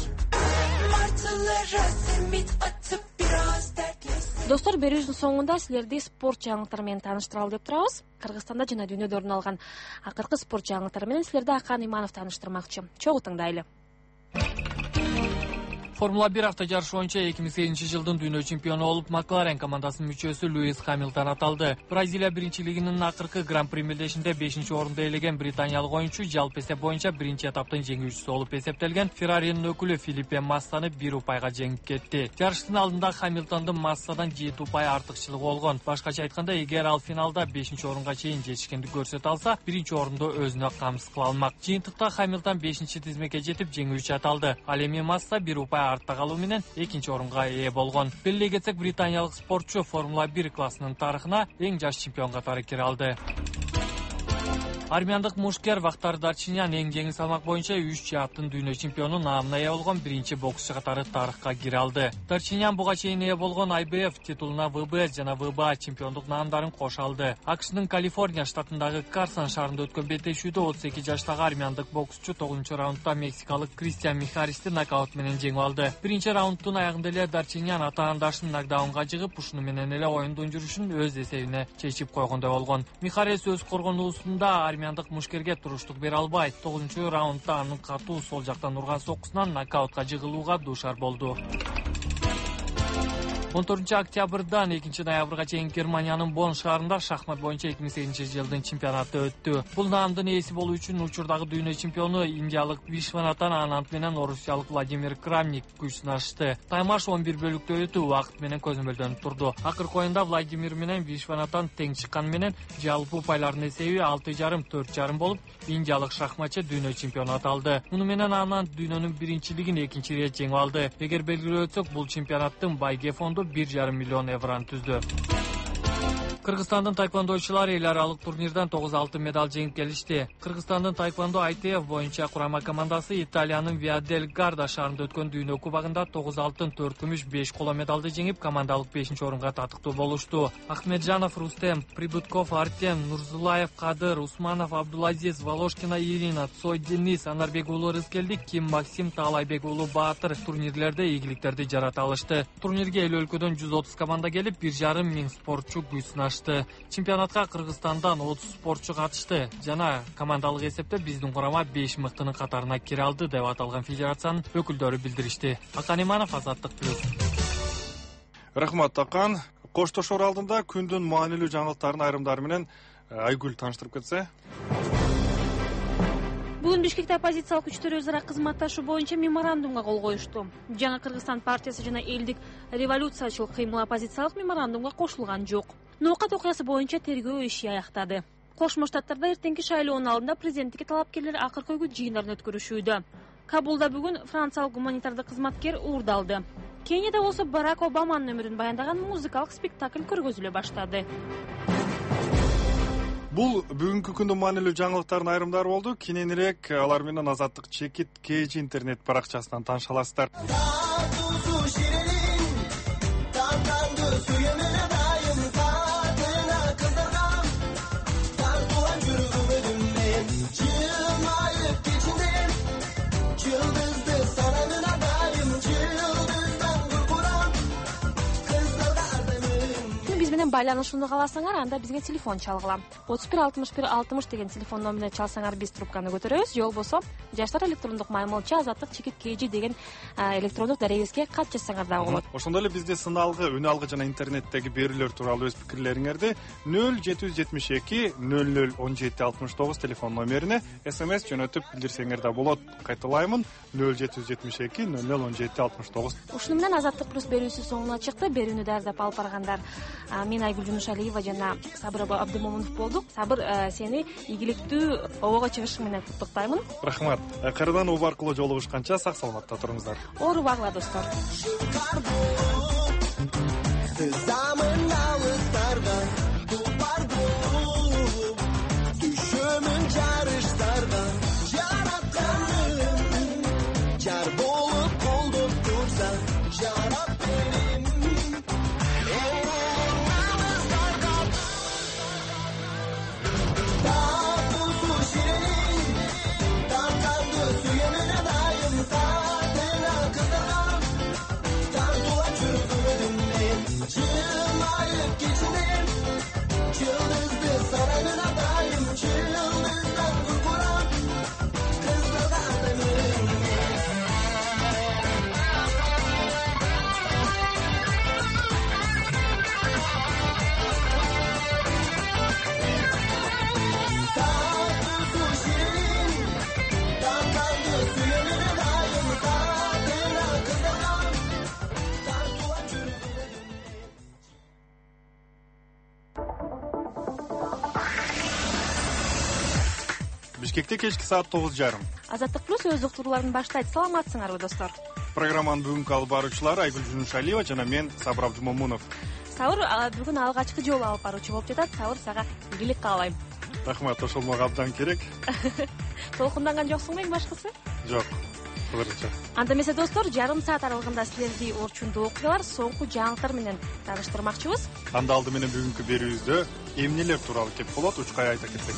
B: Достор, берүүбүздүн соңунда силерди спорт жаңылыктары менен тааныштыралы деп турабыз. Кыргызстанда жана дүйнөдө орун алган акыркы спорт жаңылыктары менен силерди Акан Иманов тааныштырмакчы. Чогуу тыңдайлы.
D: Формула бир автожарышы боюнча эки миң сегизинчи жылдын дүйнө чемпиону болуп Макларен командасынын мүчөсү Льюис Хамилтон аталды. Бразилия биринчилигинин акыркы гран-при мелдешинде бешинчи орунду ээлеген британиялык оюнчу жалпы эсеп боюнча биринчи этаптын жеңүүчүсү болуп эсептелген Ферраринин өкүлү Филиппе Массаны бир упайга жеңип кетти. Жарыштын алдында Хамилтондун Массадан жети упай артыкчылыгы болгон. Башкача айтканда, эгер ал финалда бешинчи орунга чейин жетишкендик көрсөтө алса, биринчи орунду өзүнө камсыз кыла алмак. Жыйынтыкта Хамилтон бешинчи тизмеге жетип жеңүүчү аталды. Ал эми Масса бир упай артта калуу менен экинчи орунга ээ болгон. Белгилей кетсек, британиялык спортчу Формула бир классынын тарыхына эң жаш чемпион катары кире алды. Армяндык мушкер Вахтар Дарчинян эң жеңил салмак боюнча үч жааттын дүйнө чемпиону наамына ээ болгон биринчи боксчу катары тарыхка кире алды. Дарчинян буга чейин ээ болгон ай би эф титулуна вэ бэ эс жана вэ бэ а чемпиондук наамдарын коша алды. АКШнын Калифорния штатындагы Карсон шаарында өткөн беттешүүдө отуз эки жаштагы армяндык боксчу тогузунчу раундда мексикалык Кристиан Михаристи нокаут менен жеңип алды. Биринчи раундтун аягында эле Дарчинян атаандашын нокдаунга жыгып, ушуну менен эле оюндун жүрүшүн өз эсебине чечип койгондой болгон. Михарис өз коргонуусунда армяндык мушкерге туруштук бере албай, тогузунчу раундда анын катуу сол жактан урган соккусунан нокаутка жыгылууга дуушар болду. он төртүнчү октябрдан экинчи ноябрга чейин Германиянын Бонн шаарында шахмат боюнча эки миң сегизинчи жылдын чемпионаты өттү. Бул наамдын ээси болуу үчүн учурдагы дүйнө чемпиону индиялык Вишванатан Ананд менен орусиялык Владимир Крамник күч сынашты. Таймаш он бир бөлүктө өтүп, убакыт менен көзөмөлдөнүп турду. Акыркы оюнда Владимир менен Вишванатан тең чыккан менен жалпы упайлардын эсеби алты жарым төрт жарым болуп, индиялык шахматчы дүйнө чемпиону аталды. Муну менен Ананд дүйнөнүн биринчилигин экинчи ирет жеңип алды. Эгер белгилеп өтсөк, бул чемпионаттын байге фонду бир жарым миллион евроны түздү. Кыргызстандын тайквондочулары эл аралык турнирдан тогуз алтын медаль жеңип келишти. Кыргызстандын тайквондо ай ти эф боюнча курама командасы Италиянын Виа дель Гарда шаарында өткөн дүйнө кубогунда тогуз алтын төрт күмүш беш коло медалды жеңип, командалык бешинчи орунга татыктуу болушту. Ахмеджанов Рустем, Прибытков Артем, Нурзулаев Кадыр, Усманов Абдулазиз, Волошкина Ирина, Цой Денис, Анарбек уулу Рыскелдик, Ким Максим, Таалайбек уулу Баатыр турнирлерде ийгиликтерди жарата алышты. Турнирге эл өлкөдөн жүз отуз команда келип, бир жарым миң спортчу күч сынашты. Чемпионатка Кыргызстандан отуз спортчу катышты жана командалык эсепте биздин курама беш мыктынын катарына кире алды деп аталган федерациянын өкүлдөрү билдиришти. Акан Иманов, Азаттык плюс.
A: Рахмат Акан. Коштошор алдында күндүн маанилүү жаңылыктарын айрымдары менен Айгүл тааныштырып кетсе.
B: Бүгүн Бишкекте оппозициялык күчтөр өз ара кызматташуу боюнча меморандумга кол коюшту. Жаңы Кыргызстан партиясы жана элдик революциячыл кыймыл оппозициялык меморандумга кошулган жок. Ноокат окуясы боюнча тергөө иши аяктады. Кошмо Штаттарда эртеңки шайлоонун алдында президенттикке талапкерлер акыркы күн жыйындарын өткөрүшүүдө. Кабулда бүгүн франциялык гуманитардык кызматкер уурдалды. Кенияда болсо Барак Обаманын өмүрүн баяндаган музыкалык спектакль көргөзүлө баштады.
A: Бул бүгүнкү күндүн маанилүү жаңылыктардын айрымдары болду. Кийинирээк алар менен Азаттык Чекит Кж интернет баракчасынан тааныша аласыздар.
B: Байланышууну кааласаңар, анда бизге телефон чалгыла. отуз бир алтымыш бир алтымыш деген телефон номерине чалсаңар, биз трубканы көтөрөбүз. Же болбосо жаштар электрондук маймылча Азаттык Чекит Кж деген электрондук дарегибизге кат жазсаңар дагы болот.
A: Ошондой эле бизде сыналгы, үн алгы жана интернеттеги берүүлөр тууралуу өз пикирлериңерди нөл жети жүз жетимиш эки нөл нөл он жети алтымыш тогуз телефон номерине смс жөнөтүп билдирсеңер да болот. Кайталаймын: нөл жети жүз жетимиш эки нөл нөл он жети алтымыш тогуз.
B: Ушуну менен Азаттык плюс берүүсү соңуна чыкты. Берүүнү даярдап алып баргандар мен Айгүл Жунушалиева жана Сабыр Абдымомунов болдук. Сабыр, сени ийгиликтүү обого чыгышың менен куттуктаймын.
A: Рахмат. Кайрадан оба аркылуу жолугушканча сак саламатта туруңуздар.
B: Оорубагыла достор.
A: Бишкекте кечки саат тогуз жарым.
B: Азаттык плюс өз уктурууларын баштайт. Саламатсыңарбы достор?
A: Программанын бүгүнкү алып баруучулары Айгүл Жунушалиева жана мен Сабыр Абдымомунов.
B: Сабыр бүгүн алгачкы жолу алып баруучу болуп жатат. Сабыр, сага ийгилик каалайм.
A: Рахмат, ошол мага абдан керек.
B: Толкунданган жоксуңбу эң башкысы?
A: Жок. Кылырча.
B: Анда эмесе достор, жарым саат аралыгында силерди орчундуу окуялар, соңку жаңылыктар менен тааныштырмакчыбыз.
A: Анда алды менен бүгүнкү берүүбүздө эмнелер тууралуу кеп болот, учкай айта кетсек.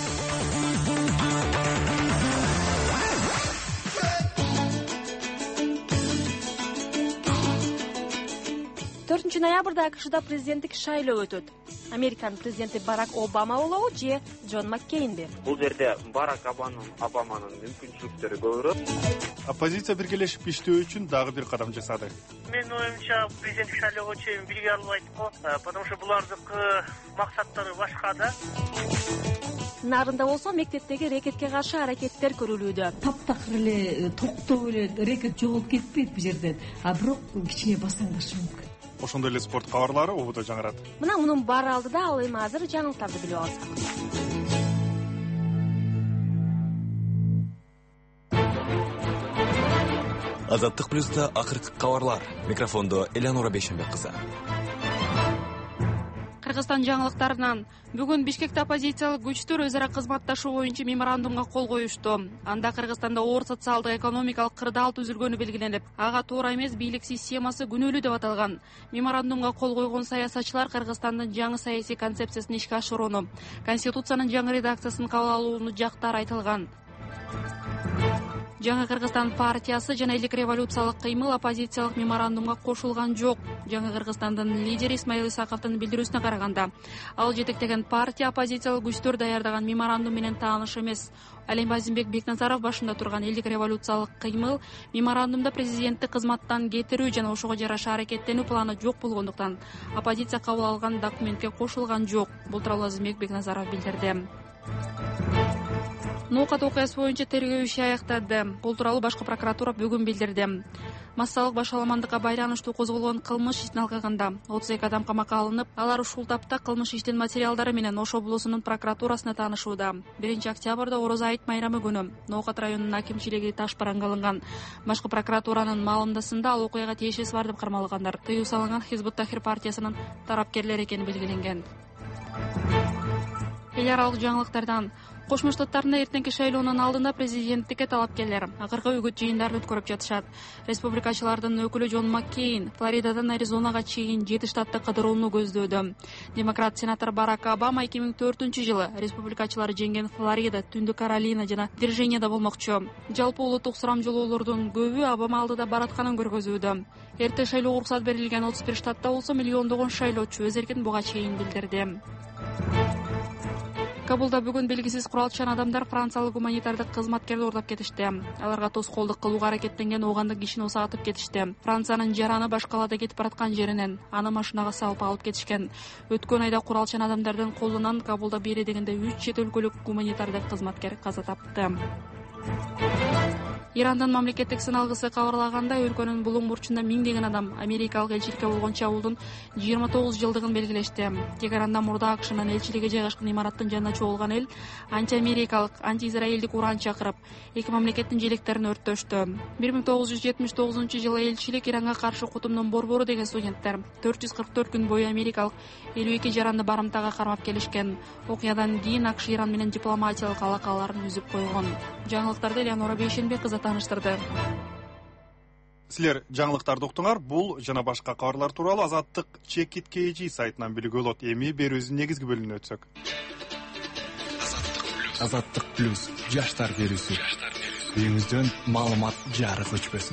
B: төртүнчү ноябрда АКШда президенттик шайлоо өтөт. Американын президенти Барак Обама болобу же Джон Маккейнби?
C: Бул жерде Барак Обаманын мүмкүнчүлүктөрү көбүрөөк.
A: Оппозиция биргелешип иштөө үчүн дагы бир кадам жасады.
F: Менин оюмча, президенттик шайлоого чейин билге албайт го, потому что булардыкы максаттары башка да.
B: Нарында болсо мектептеги рекетке каршы аракеттер көрүлүүдө.
E: Таптакыр эле токтоп эле рекет жоголуп кетпейт бул жерден, а бирок кичине басаңдашы мүмкүн.
A: Ошондой эле спорт кабарлары ободо жаңырат.
B: Мына мунун баары алдыда, ал эми азыр жаңылыктарды билип алсак.
H: Азаттык плюста акыркы кабарлар. Микрофондо Элеонора Бейшенбек кызы.
G: Кыргызстан жаңылыктарынан бүгүн Бишкекте оппозициялык күчтөр өз ара кызматташуу боюнча меморандумга кол коюшту. Анда Кыргызстанда оор социалдык экономикалык кырдаал түзүлгөнү белгиленип, ага туура эмес бийлик системасы күнөөлүү деп аталган. Меморандумга кол койгон саясатчылар Кыргызстандын жаңы саясий концепциясын ишке ашырууну, конституциянын жаңы редакциясын кабыл алууну жактар айтылган. Жаңы Кыргызстан партиясы жана элдик революциялык кыймыл оппозициялык меморандумга кошулган жок. Жаңы Кыргызстандын лидери Исмаил Исаковдун билдирүүсүнө караганда, ал жетектеген партия оппозициялык күчтөр даярдаган меморандум менен тааныш эмес. Ал эми Азимбек Бекназаров башында турган элдик революциялык кыймыл меморандумда президентти кызматтан кетирүү жана ошого жараша аракеттенүү планы жок болгондуктан оппозиция кабыл алган документке кошулган жок. Бул тууралуу Азимбек Бекназаров билдирди. Ноокат окуясы боюнча тергөө иши аякталды. Бул тууралуу башкы прокуратура бүгүн билдирди. Массалык башаламандыкка байланыштуу козголгон кылмыш ишин алгаганда отуз эки адам камакка алынып, алар ушул тапта кылмыш иштин материалдары менен Ош облусунун прокуратурасына таанышууда. биринчи октябрда Орозо айт майрамы күнү Ноокат районунун акимчилиги таш бараңга алынган. Башкы прокуратуранын маалымдасында ал окуяга тиешеси бар деп кармалгандар. Тыюу салынган Хизбут Тахрир партиясынын тараптарлары экени белгиленген. Эл аралык жаңылыктардан Кошмо Штаттарында эртеңки шайлоонун алдында президенттикке талапкерлер акыркы үгүт жыйындарын өткөрүп жатышат. Республикачылардын өкүлү Джон Маккейн Флоридадан Аризонага чейин жети штатты кыдырууну көздөөдө. Демократ сенатор Барак Обама эки миң төртүнчү жылы республикачылар жеңген Флорида, Түндүк Каролина жана Виржинияда болмокчу. Жалпы улуттук сурамжылоолордун көбү Обама алдыда баратканын көргөзүүдө. Эрте шайлоого уруксат берилген отуз бир штатта болсо миллиондогон шайлоочу өз эркин буга чейин билдирди. Кабулда бүгүн белгисиз куралчан адамдар франциялык гуманитардык кызматкерди уурдап кетишти. Аларга тоскоолдук кылууга аракеттенген оогандык кишини усаатып кетишти. Франциянын жараны башкалада кетип бараткан жеринен аны машинага салып алып кетишкен. Өткөн айда куралчан адамдардын колунан Кабулда бери дегенде үч чет өлкөлүк гуманитардык кызматкер каза тапты. Ирандын мамлекеттик сыналгысы кабарлаганда өлкөнүн булуң бурчунда миңдеген адам америкалык элчиликке болгон чабуулдун жыйырма тогуз жылдыгын белгилешти. Тегеранда мурда АКШнын элчилиги жайгашкан имараттын жанына чогулган эл анти-америкалык, анти-израилдик уран чакырып, эки мамлекеттин желектерин өрттөштү. бир миң тогуз жүз жетимиш тогузунчу жылы элчилик Иранга каршы кутумдун борбору деген студенттер төрт жүз кырк төрт күн бою америкалык элүү эки жаранды барымтага кармап келишкен. Окуядан кийин АКШ Иран менен дипломатиялык алакаларын үзүп койгон. Жаңылыктарды Элеонора Бейшенбек кызы тааныштырды.
A: Силер жаңылыктарды уктуңар. Бул жана башка кабарлар тууралуу Азаттык Чекит Кей Жи сайтынан билүүгө болот. Эми берүүбүздүн негизги бөлүмүнө өтсөк.
I: Азаттык плюс жаштар берүүсү. Үйүңүздөн маалымат жарык өчпөсүн.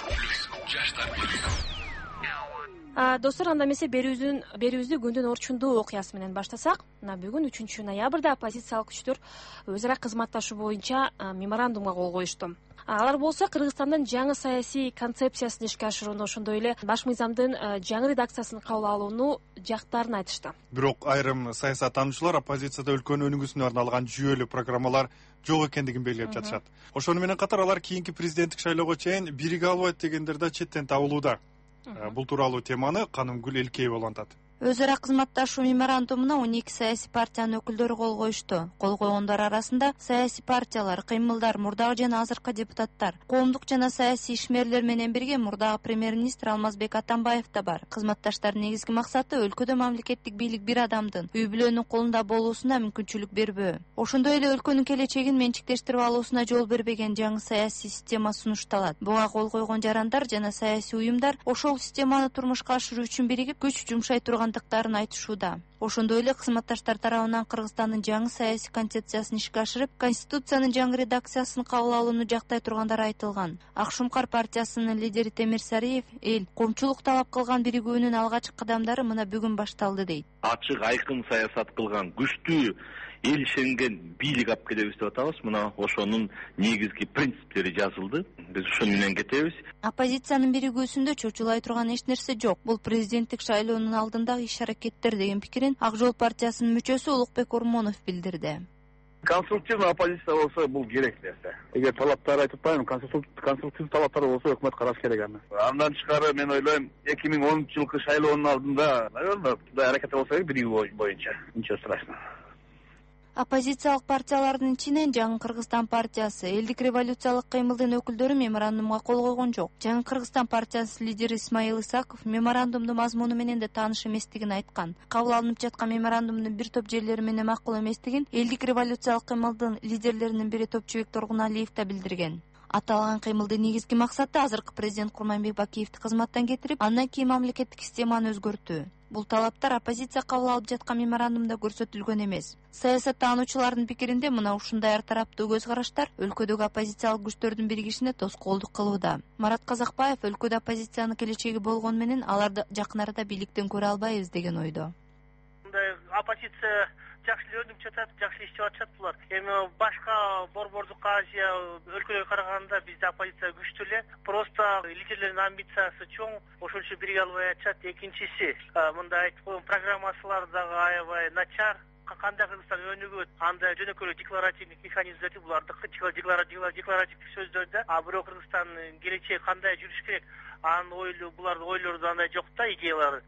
B: Достор, анда эмесе берүүбүздүн берүүбүздү күндүн орчундуу окуясы менен баштасак, мына бүгүн үчүнчү ноябрда оппозициялык күчтөр өз ара кызматташуу боюнча меморандумга кол коюшту. Алар болсо Кыргызстандын жаңы саясий концепциясын ишке ашырууну, ошондой эле баш мыйзамдын жаңы редакциясын кабыл алууну жактарын айтышты.
A: Бирок айрым саясаттануучулар оппозицияда өлкөнүн өнүгүүсүнө арналган жүйөлүү программалар жок экендигин белгилеп жатышат. Ошону менен катар алар кийинки президенттик шайлоого чейин бириге албайт дегендер да четтен табылууда. Бул тууралуу теманы Канымгүл Элкеева улантат.
J: Өз ара кызматташуу меморандумуна он эки саясий партиянын өкүлдөрү кол коюшту. Кол койгондор арасында саясий партиялар, кыймылдар, мурдагы жана азыркы депутаттар, коомдук жана саясий ишмерлер менен бирге мурдагы премьер-министр Алмазбек Атамбаев да бар. Кызматташтардын негизги максаты өлкөдө мамлекеттик бийлик бир адамдын үй бүлөнүн колунда болуусуна мүмкүнчүлүк бербөө. Ошондой эле өлкөнүн келечегин менчиктештирип алуусуна жол бербеген жаңы саясий система сунушталат. Буга кол койгон жарандар жана саясий уюмдар ошол системаны турмушка ашыруу үчүн биригип күч жумшай тургандыктарын айтышууда. Ошондой эле кызматташтар тарабынан Кыргызстандын жаңы саясий концепциясын ишке ашырып, конституциянын жаңы редакциясын кабыл алууну жактай тургандар айтылган. Ак Шумкар партиясынын лидери Темир Сариев эл коомчулук талап кылган биригүүнүн алгачкы кадамдары мына бүгүн башталды дейт.
K: Ачык айкын саясат кылган күчтүү эл ишенген бийлик алып келебиз деп атабыз. Мына ошонун негизги принциптери жазылды. Биз ошону менен кетебиз.
J: Оппозициянын биригүүсүндө чочулай турган эч нерсе жок. Бул президенттик шайлоонун алдындагы иш-аракеттер деген пикирин Ак Жол партиясынын мүчөсү Улукбек Ормонов билдирди.
L: Конструктивный оппозиция болсо бул керек нерсе. Эгер талаптар айтып атпаймын, конструктив талаптар болсо өкмөт караш керек аны. Андан тышкары мен ойлойм, эки миң онунчу жылкы шайлоонун алдында, наверное, Кудай аракет болсо керек биригүү боюнча. Ничего страшного.
J: Оппозициялык партиялардын ичинен Жаңы Кыргызстан партиясы, элдик революциялык кыймылдын өкүлдөрү меморандумга кол койгон жок. Жаңы Кыргызстан партиясы лидери Исмаил Исаков меморандумдун мазмуну менен да тааныш эместигин айткан. Кабыл алынып жаткан меморандумдун бир топ жерлери менен макул эместигин элдик революциялык кыймылдын лидерлеринин бири Топчубек Торгуналиев да билдирген. Аталган кыймылдын негизги максаты азыркы президент Курманбек Бакиевди кызматтан кетирип, андан кийин мамлекеттик системаны өзгөртүү. Бул талаптар оппозиция кабыл алып жаткан меморандумда көрсөтүлгөн эмес. Саясаттануучулардын пикиринде мына ушундай ар тараптуу көз караштар өлкөдөгү оппозициялык күчтөрдүн биригишине тоскоолдук кылууда. Марат Казакбаев өлкөдө оппозициянын келечеги болгону менен аларды жакын арада бийликтен көрө албайбыз деген ойдо.
F: Мындай оппозиция жакшы эле өнүгүп жатат, жакшы иштеп атышат булар. Эми башка борбордук Азия өлкөлөргө караганда бизде оппозиция күчтүү эле. Просто лидерлердин амбициясы чоң, ошон үчүн бириге албай атышат. Экинчиси, мындай айтып коеюн, программасылар дагы аябай начар. Кандай Кыргызстан өнүгөт, андай жөнөкөй декларативдик механизмдерди булардыкы декларативдик сөздөрдө, а бирок Кыргызстандын келечеги кандай жүрүш керек, анын ойлу, булардын ойлору андай жок да, идеялары.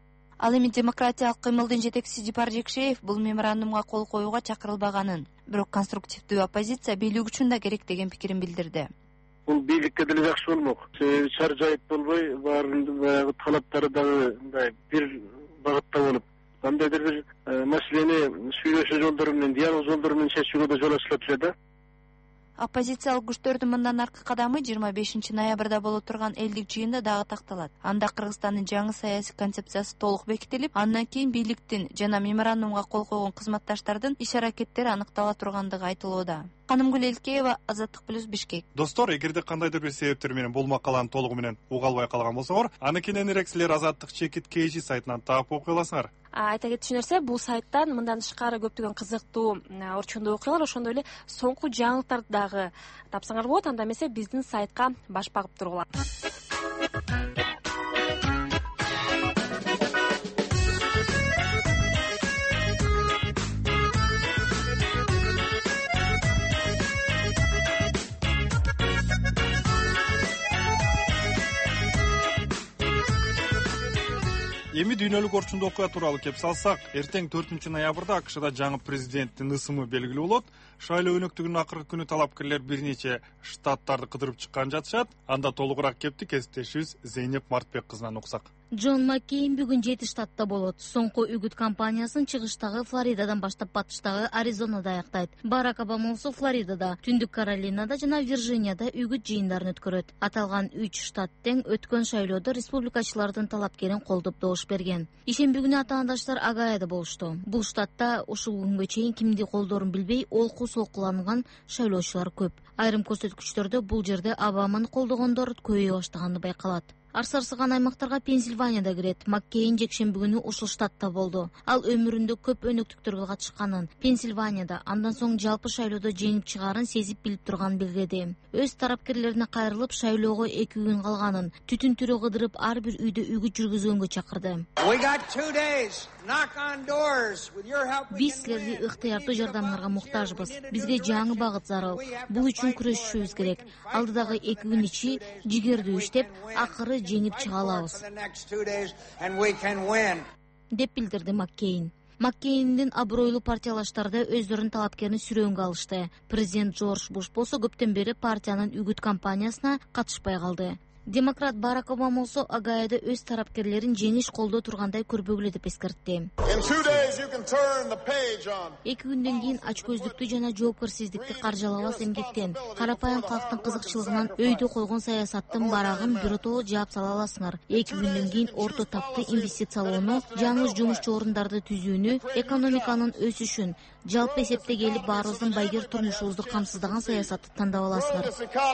J: Ал эми демократиялык кыймылдын жетекчиси Жипар Жекшеев бул меморандумга кол коюуга чакырылбаганын, бирок конструктивдүү оппозиция бийлик үчүн да керек деген пикирин билдирди.
L: Бул бийликке деле жакшы болмок. Шаржайып болбой, баарынын баягы талаптары дагы мындай бир багытта болуп, кандайдыр бир маселени сүйлөшүү жолдору менен, диалог жолдору менен чечүүгө да жол ачылып жатат.
J: Оппозициялык күчтөрдүн мындан аркы кадамы жыйырма бешинчи ноябрда боло турган элдик жыйында дагы такталат. Анда Кыргызстандын жаңы саясий концепциясы толук бекитилип, андан кийин бийликтин жана меморандумга кол койгон кызматташтардын иш-аракеттери аныктала тургандыгы айтылууда. Канымгүл Элкеева, Азаттык плюс, Бишкек.
A: Достор, эгерде кандайдыр бир себептер менен бул макаланы толугу менен уга албай калган болсоңор, аны кененирээк силер Азаттык чекит kg сайтынан таап окуй аласыңар.
B: Айта кетчү нерсе, бул сайттан мындан тышкары көптөгөн кызыктуу орчундуу окуялар, ошондой эле соңку жаңылыктарды дагы тапсаңар болот. Анда эмесе биздин сайтка баш багып тургула.
A: Эми дүйнөлүк орчундуу окуя тууралуу кеп салсак, эртең төртүнчү ноябрда АКШда жаңы президенттин ысымы белгилүү болот. Шайлоо өнөктүгүнүн акыркы күнү талапкерлер бир нече штаттарды кыдырып чыккан жатышат. Анда толугураак кепти кесиптешибиз Зейнеп Мартбек кызынан уксак.
M: Джон Маккейн бүгүн жети штатта болот. Соңку үгүт кампаниясын чыгыштагы Флоридадан баштап батыштагы Аризонада аяктайт. Барак Обама болсо Флоридада, Түндүк Каролинада жана Вирджинияда үгүт жыйындарын өткөрөт. Аталган үч штат тең өткөн шайлоодо республикачылардын талапкерин колдоп добуш берген. Ишемби күнү атаандаштар Агаяда болушту. Бул штатта ушул күнгө чейин кимди колдоорун билбей олку солкуланган шайлоочулар көп. Айрым көрсөткүчтөрдө бул жерде Обаманы колдогондор көбөйө баштаганы байкалат. Арсарсыган аймактарга Пенсильванияда кирет. Маккейн жекшемби күнү ушул штатта болду. Ал өмүрүндө көп өнөктүктөргө катышканын, Пенсильванияда андан соң жалпы шайлоодо жеңип чыгаарын сезип билип турганын билдирди. Өз тарапкерлерине кайрылып шайлоого эки күн калганын, түтүн түрө кыдырып ар бир үйдө үгүт жүргүзгөнгө чакырды. Биз силерди ыктыярдуу жардамыңарга муктажбыз. Бизге жаңы багыт зарыл. Бул үчүн күрөшүшүбүз керек. Алдыдагы эки күн ичи жигердүү иштеп, акыры жеңип чыга алабыз. деп билдирди Маккейн. Маккейндин абройлуу партиялаштары өздөрүнүн талапкерин сүрөөнгө алышты. Президент Джордж Буш болсо көптөн бери партиянын үгүт кампаниясына катышпай калды. Демократ Барак Обама болсо Огайодо өз тарапкерлерин жеңиш колдоо тургандай көрбөгүлө деп эскертти. Эки күндөн кийин ачкөздүктү жана жоопкерсиздикти каржалабас эмгектен, карапайым калктын кызыкчылыгынан өйдө койгон саясаттын барагын биротоло жаап сала аласыңар. Эки күндөн кийин орто тапты инвестициялоону, жаңы жумушчу орундарды түзүүнү, экономиканын өсүшүн, жалпы эсепте келип баарыбыздын байгер турмушубузду камсыздаган саясатты тандап аласыңар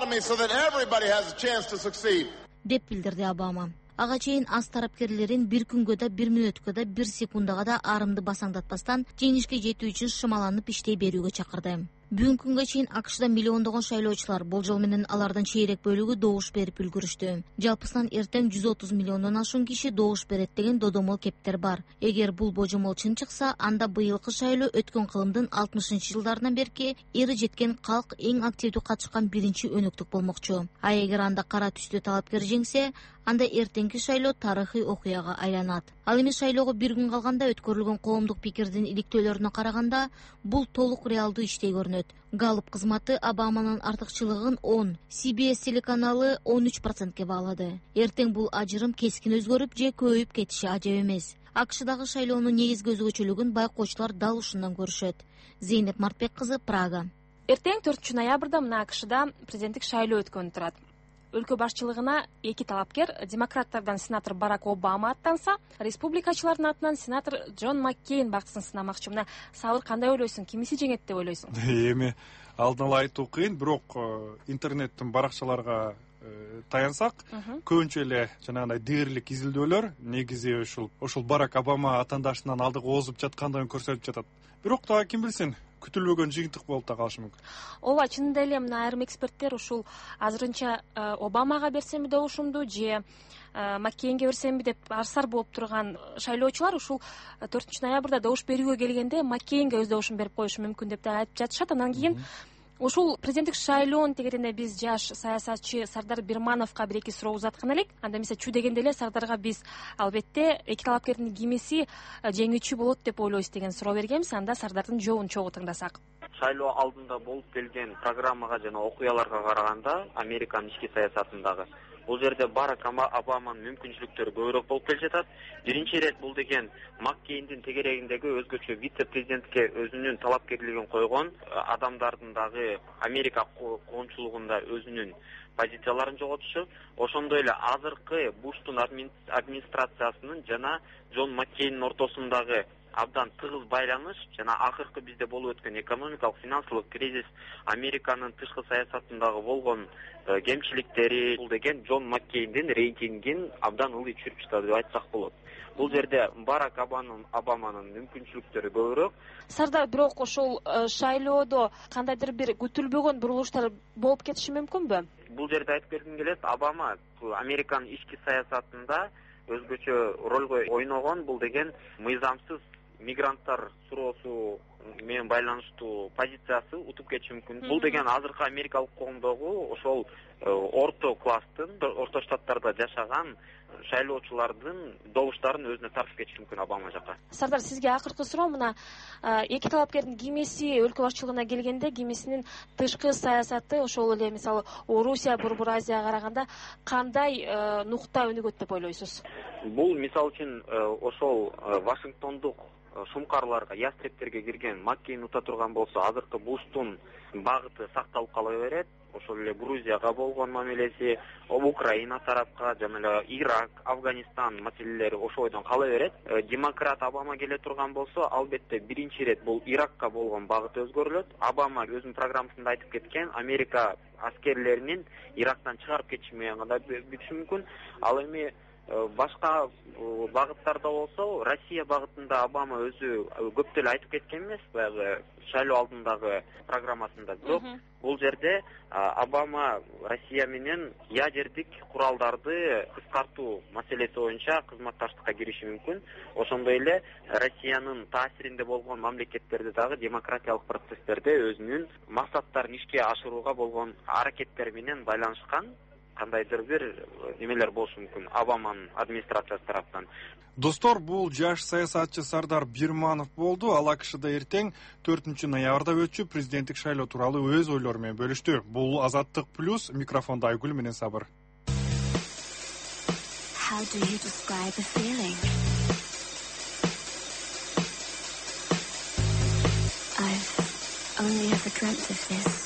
M: деп билдирди Обама. Ага чейин аз тарапкерлерин бир күнгө да, бир мүнөткө да, бир секундага да арымды басаңдатпастан жеңишке жетүү үчүн шымаланып иштей берүүгө чакырды. Бүгүнкү күнгө чейин АКШда миллиондогон шайлоочулар, болжол менен алардын чейрек бөлүгү добуш берип үлгүрүштү. Жалпысынан эртең жүз отуз миллиондон ашуун киши добуш берет деген додомол кептер бар. Эгер бул божомол чын чыкса, анда быйылкы шайлоо өткөн кылымдын алтымышынчы жылдарынан берки эри жеткен калк эң активдүү катышкан биринчи өнөктүк болмокчу. А эгер анда кара түстүү талапкер жеңсе, анда эртеңки шайлоо тарыхый окуяга айланат. Ал эми шайлоого бир күн калганда өткөрүлгөн коомдук пикирдин иликтөөлөрүнө караганда, бул толук реалдуу иштей көрүнөт. Галлуп кызматы Обаманын артыкчылыгын он, Си Би Эс телеканалы он үч процентке баалады. Эртең бул ажырым кескин өзгөрүп же көбөйүп кетиши ажап эмес. АКШдагы шайлоонун негизги өзгөчөлүгүн байкоочулар дал ушундан көрүшөт. Зейнеп Мартбек кызы, Прага.
B: Эртең төртүнчү ноябрда мына АКШда президенттик шайлоо өткөнү турат. Өлкө башчылыгына эки талапкер, демократтардан сенатор Барак Обама аттанса, республикачылардын атынан сенатор Джон Маккейн бактысын сынамакчы. Мына Сабыр, кандай ойлойсуң? Кимиси жеңет деп ойлойсуң?
A: Эми алдын ала айтуу кыйын, бирок интернеттин баракчаларга таянсак, көбүнчө эле жанагындай дээрлик изилдөөлөр негизи ушул ушул Барак Обама атандашынан алдыга озуп жаткандыгын көрсөтүп жатат. Бирок дагы ким билсин, күтүлбөгөн жыйынтык болуп да калышы мүмкүн.
B: Ооба, чынында эле мына айрым эксперттер ушул азырынча Обамага берсемби добушумду же Маккейнге берсемби деп арсар болуп турган шайлоочулар ушул төртүнчү ноябрда добуш берүүгө келгенде Маккейнге өз добушун берип коюшу мүмкүн деп да айтып жатышат. Анан кийин ушул президенттик шайлоонун тегеринде биз жаш саясатчы Сардар Бирмановго бир эки суроо узаткан элек. Анда эмесе чү дегенде эле Сардарга биз албетте эки талапкердин кимиси жеңүүчү болот деп ойлойсуз деген суроо бергенбиз. Анда Сардардын жообун чогуу тыңдасак.
C: Шайлоо алдында болуп келген программага жана окуяларга караганда Американын ички саясатындагы бул жерде Барак Обаманын мүмкүнчүлүктөрү көбүрөөк болуп келе жатат. Биринчи ирет бул деген Маккейндин тегерегиндеги өзгөчө вице-президентке өзүнүн талапкерлигин койгон адамдардын дагы Америка коомчулугунда өзүнүн позицияларын жоготушу, ошондой эле азыркы Буштун администрациясынын жана Джон Маккейндин ортосундагы абдан тыгыз байланыш жана акыркы бизде болуп өткөн экономикалык финансылык кризис, Американын тышкы саясатындагы болгон кемчиликтери бул деген Джон Маккейндин рейтингин абдан ылый түшүрүп жатат деп айтсак болот. Бул жерде Барак Обаманын мүмкүнчүлүктөрү көбүрөөк.
B: Сардар, бирок ошол шайлоодо кандайдыр бир күтүлбөгөн бурулуштар болуп кетиши мүмкүнбү?
C: Бул жерде айтып бергим келет, Обама Американын ички саясатында өзгөчө ролго ойногон бул деген мыйзамсыз мигранттар суроосу менен байланыштуу позициясы утуп кетиши мүмкүн. Бул деген азыркы америкалык коомдогу ошол орто класстын, орто штаттарда жашаган шайлоочулардын добуштарын өзүнө тартып кетиши мүмкүн Обама жака.
B: Сардар, сизге акыркы суроо, мына эки талапкердин кимиси өлкө башчылыгына келгенде кимисинин тышкы саясаты ошол эле мисалы Орусия, Борбор Азияга караганда кандай нукта өнүгөт деп ойлойсуз?
C: Бул мисалы үчүн ошол Вашингтондук шумкарларга, ястрептерге кирген Маккейн ута турган болсо, азыркы Буштун багыты сакталып кала берет. Ошол эле Грузияга болгон мамилеси, Украина тарапка, жана эле Ирак, Афганистан маселелери ошол бойдон кала берет. Демократ Обама келе турган болсо, албетте биринчи ирет бул Иракка болгон багыты өзгөрүлөт. Обама өзүнүн программасында айтып кеткен, Америка аскерлеринин Ирактан чыгарып кетиши менен гана бүтүшү мүмкүн. Ал эми башка багыттарда болсо, Россия багытында Обама өзү көптө эле айтып кеткен эмес, баягы шайлоо алдындагы программасында. Бирок бул жерде Обама Россия менен ядердик куралдарды кыскартуу маселеси боюнча кызматташтыкка кириши мүмкүн. Ошондой эле Россиянын таасиринде болгон мамлекеттерде дагы демократиялык процесстерде өзүнүн максаттарын ишке ашырууга болгон аракеттери менен байланышкан. кандайдыр бир немелер болушу мүмкүн Обаманын администрациясы тараптан.
A: Достор, бул жаш саясатчы Сардар Бирманов болду. Ал АКШда эртең төртүнчү ноябрда өтчү президенттик шайлоо тууралуу өз ойлору менен бөлүштү. Бул Азаттык плюс, микрофондо Айгүл менен Сабыр.
N: How do you describe the feeling? I've only ever dreamt of this.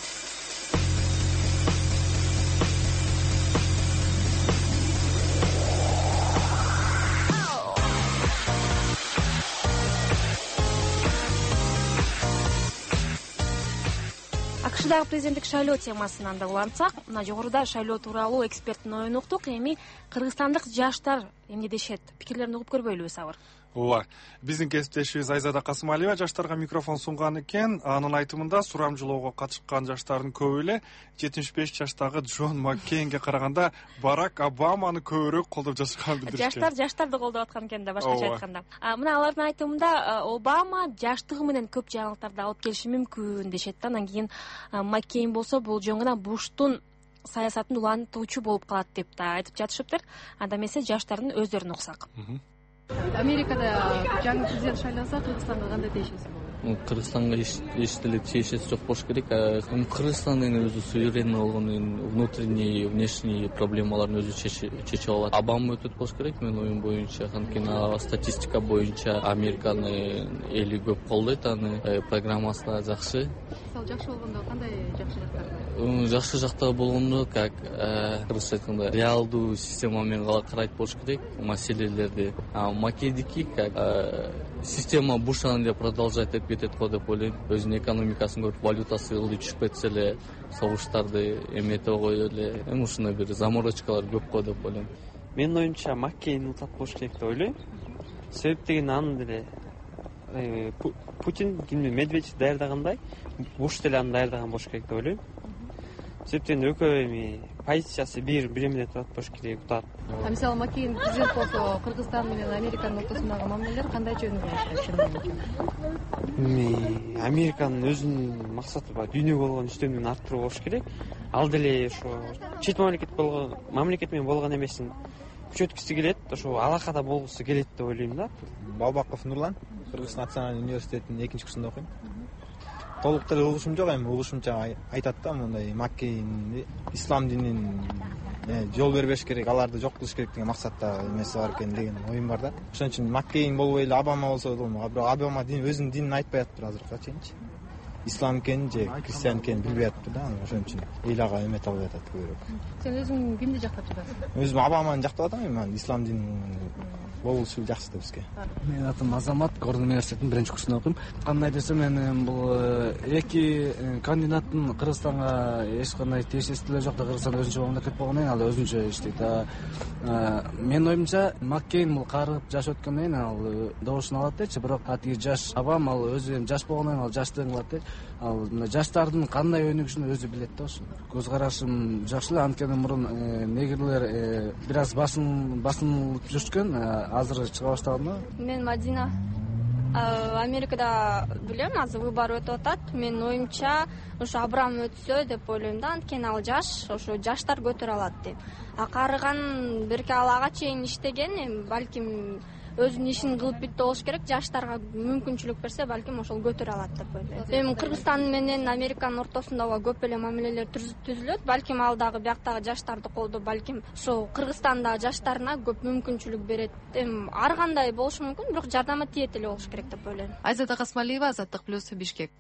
B: АКШдагы президенттик шайлоо темасынан да улантсак, мына жогоруда шайлоо тууралуу эксперттин оюн уктук. Эми кыргызстандык жаштар эмне дешет? Пикирлерин угуп көрбөйлүбү, Сабыр?
A: Ооба, биздин кесиптешибиз Айзада Касымалиева жаштарга микрофон сунган экен. Анын айтымында сурамжылоого катышкан жаштардын көбү эле жетимиш беш жаштагы Джон Маккейнге караганда Барак Обаманы көбүрөөк колдоп жатышканын билдиришкен.
B: Жаштар жаштарды колдоп аткан экен да, башкача айтканда. Мына алардын айтымында Обама жаштыгы менен көп жаңылыктарды алып келиши мүмкүн дешет да. Анан кийин Маккейн болсо бул жөн гана Буштун саясатын улантуучу болуп калат деп да айтып жатышыптыр. Анда эмесе жаштардын өздөрүн уксак.
G: Америкада жаңы президент шайласа Кыргызстанга кандай тиешеси болот?
O: Кыргызстанга эч деле тиешеси жок болуш керек. Кыргызстандын өзү суверенный болгон, внутренний, внешний проблемаларын өзү чечип алат. Обама өтөт болуш керек менин оюм боюнча. Анткени статистика боюнча Американы эли көп колдойт, аны программасы да жакшы.
G: Мисалы жакшы болгондо кандай жакшы жактары?
O: Жакшы жактары болгондо, как кыргызча айтканда, реалдуу система менен карайт болуш керек маселелерди. Македики как система Буштан эле продолжать этип кетет го деп ойлойм. Өзүнүн экономикасын көрүп, валютасы ылдый түшүп кетсе эле, согуштарды эмете койгой эле, эми ушундай бир заморочкалар көп го деп ойлойм.
P: Менин оюмча Маккейн утап болуш керек деп ойлойм. Себеп деген анын деле Путин кимди Медведев даярдагандай, Буш деле аны даярдаган болуш керек деп ойлойм. Себептен экөө эми позициясы бир бири менен турат болуш керек утат.
G: А мисалы Маккейн президент болсо, Кыргызстан менен Американын ортосундагы мамилелер кандай жөнүндө болуш керек?
P: Эми Американын өзүнүн максаты бар, дүйнөгө болгон иштемдигин арттыруу болуш керек. Ал деле ошо чет мамлекет болгон, мамлекет менен болгон эмесин күчөткүсү келет, ошо алакада болгусу келет деп ойлойм да.
Q: Балбаков Нурлан, Кыргыз националдык университетинин экинчи курсунда окуйм. Толук деле угушум жок, эми угушумча айтат да, мындай Маккейн ислам динин жол бербеш керек, аларды жок кылыш керек деген максатта эмеси бар экен деген оюм бар да. Ошон үчүн Маккейн болбой эле Обама болсо болмок. Бирок Обама дин өзүнүн динин айтпай атыптыр азыркыга чейинчи. Ислам экенин же христиан экенин билбей атыптыр да. Ошон үчүн эл ага эмете албай атат көбүрөөк.
G: Сен өзүң кимди жактап жатасың?
Q: Өзүм Обаманы жактап атам, эми ислам динин болушу жакшы да бизге.
R: Менин атым Азамат, Гордон университетинин биринчи курсунда окуйм. Кандай десем, мен бул эки кандидаттын Кыргызстанга эч кандай тиешеси деле жок да. Кыргызстан өзүнчө мамлекет болгондон кийин ал өзүнчө иштейт. Менин оюмча Маккейн бул карып жаш өткөндөн кийин ал добушун алат дечи, бирок атиги жаш Обама ал өзү эми жаш болгондон кийин ал жаштыгын кылат дейт. Ал жаштардын кандай өнүгүшүн өзү билет да. Ошо көз карашым жакшы эле, анткени мурун негрлер бир аз басын басынылып жүрүшкөн, азыр чыга баштаган.
Z: Мен Мадина. Америкада билем, азыр выбор өтүп атат. Менин оюмча, ошо Абрам өтсө деп ойлойм да, анткени ал жаш, ошо жаштар көтөрө алат деп. А карыган бирке ал ага чейин иштеген, балким өзүнүн ишин кылып бүттү болуш керек. Жаштарга мүмкүнчүлүк берсе, балким ошол көтөрө алат деп ойлойм. Эми Кыргызстан менен Американын ортосунда көп эле мамилелер түзүлөт. Балким ал дагы бияктагы жаштарды колдоп, балким ошол Кыргызстандагы жаштарына көп мүмкүнчүлүк берет. Эми ар кандай болушу мүмкүн, бирок жардама тиет эле болуш керек деп ойлойм.
S: Айзада Касымалиева, Азаттык плюс, Бишкек.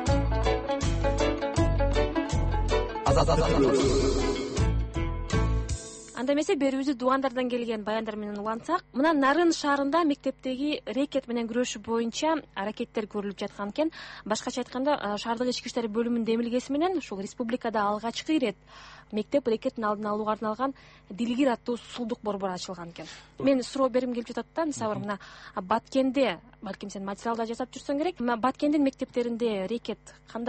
B: Анда эмесе берүүбүздү Дубандардан келген баяндар менен улантсак, мына Нарын шаарында мектептеги рекет менен күрөшүү боюнча аракеттер көрүлүп жаткан экен. Башкача айтканда, шаардык ички иштер бөлүмүнүн демилгеси менен ушул республикада алгачкы ирет мектеп рекеттин алдын алууга арналган Дилгир аттуу сулдук борбор ачылган экен. Мен суроо берим келип жатат да, Сабыр, мына Баткенде, балким сен материалда жасап жүрсөң керек, Баткендин мектептеринде рекет кандай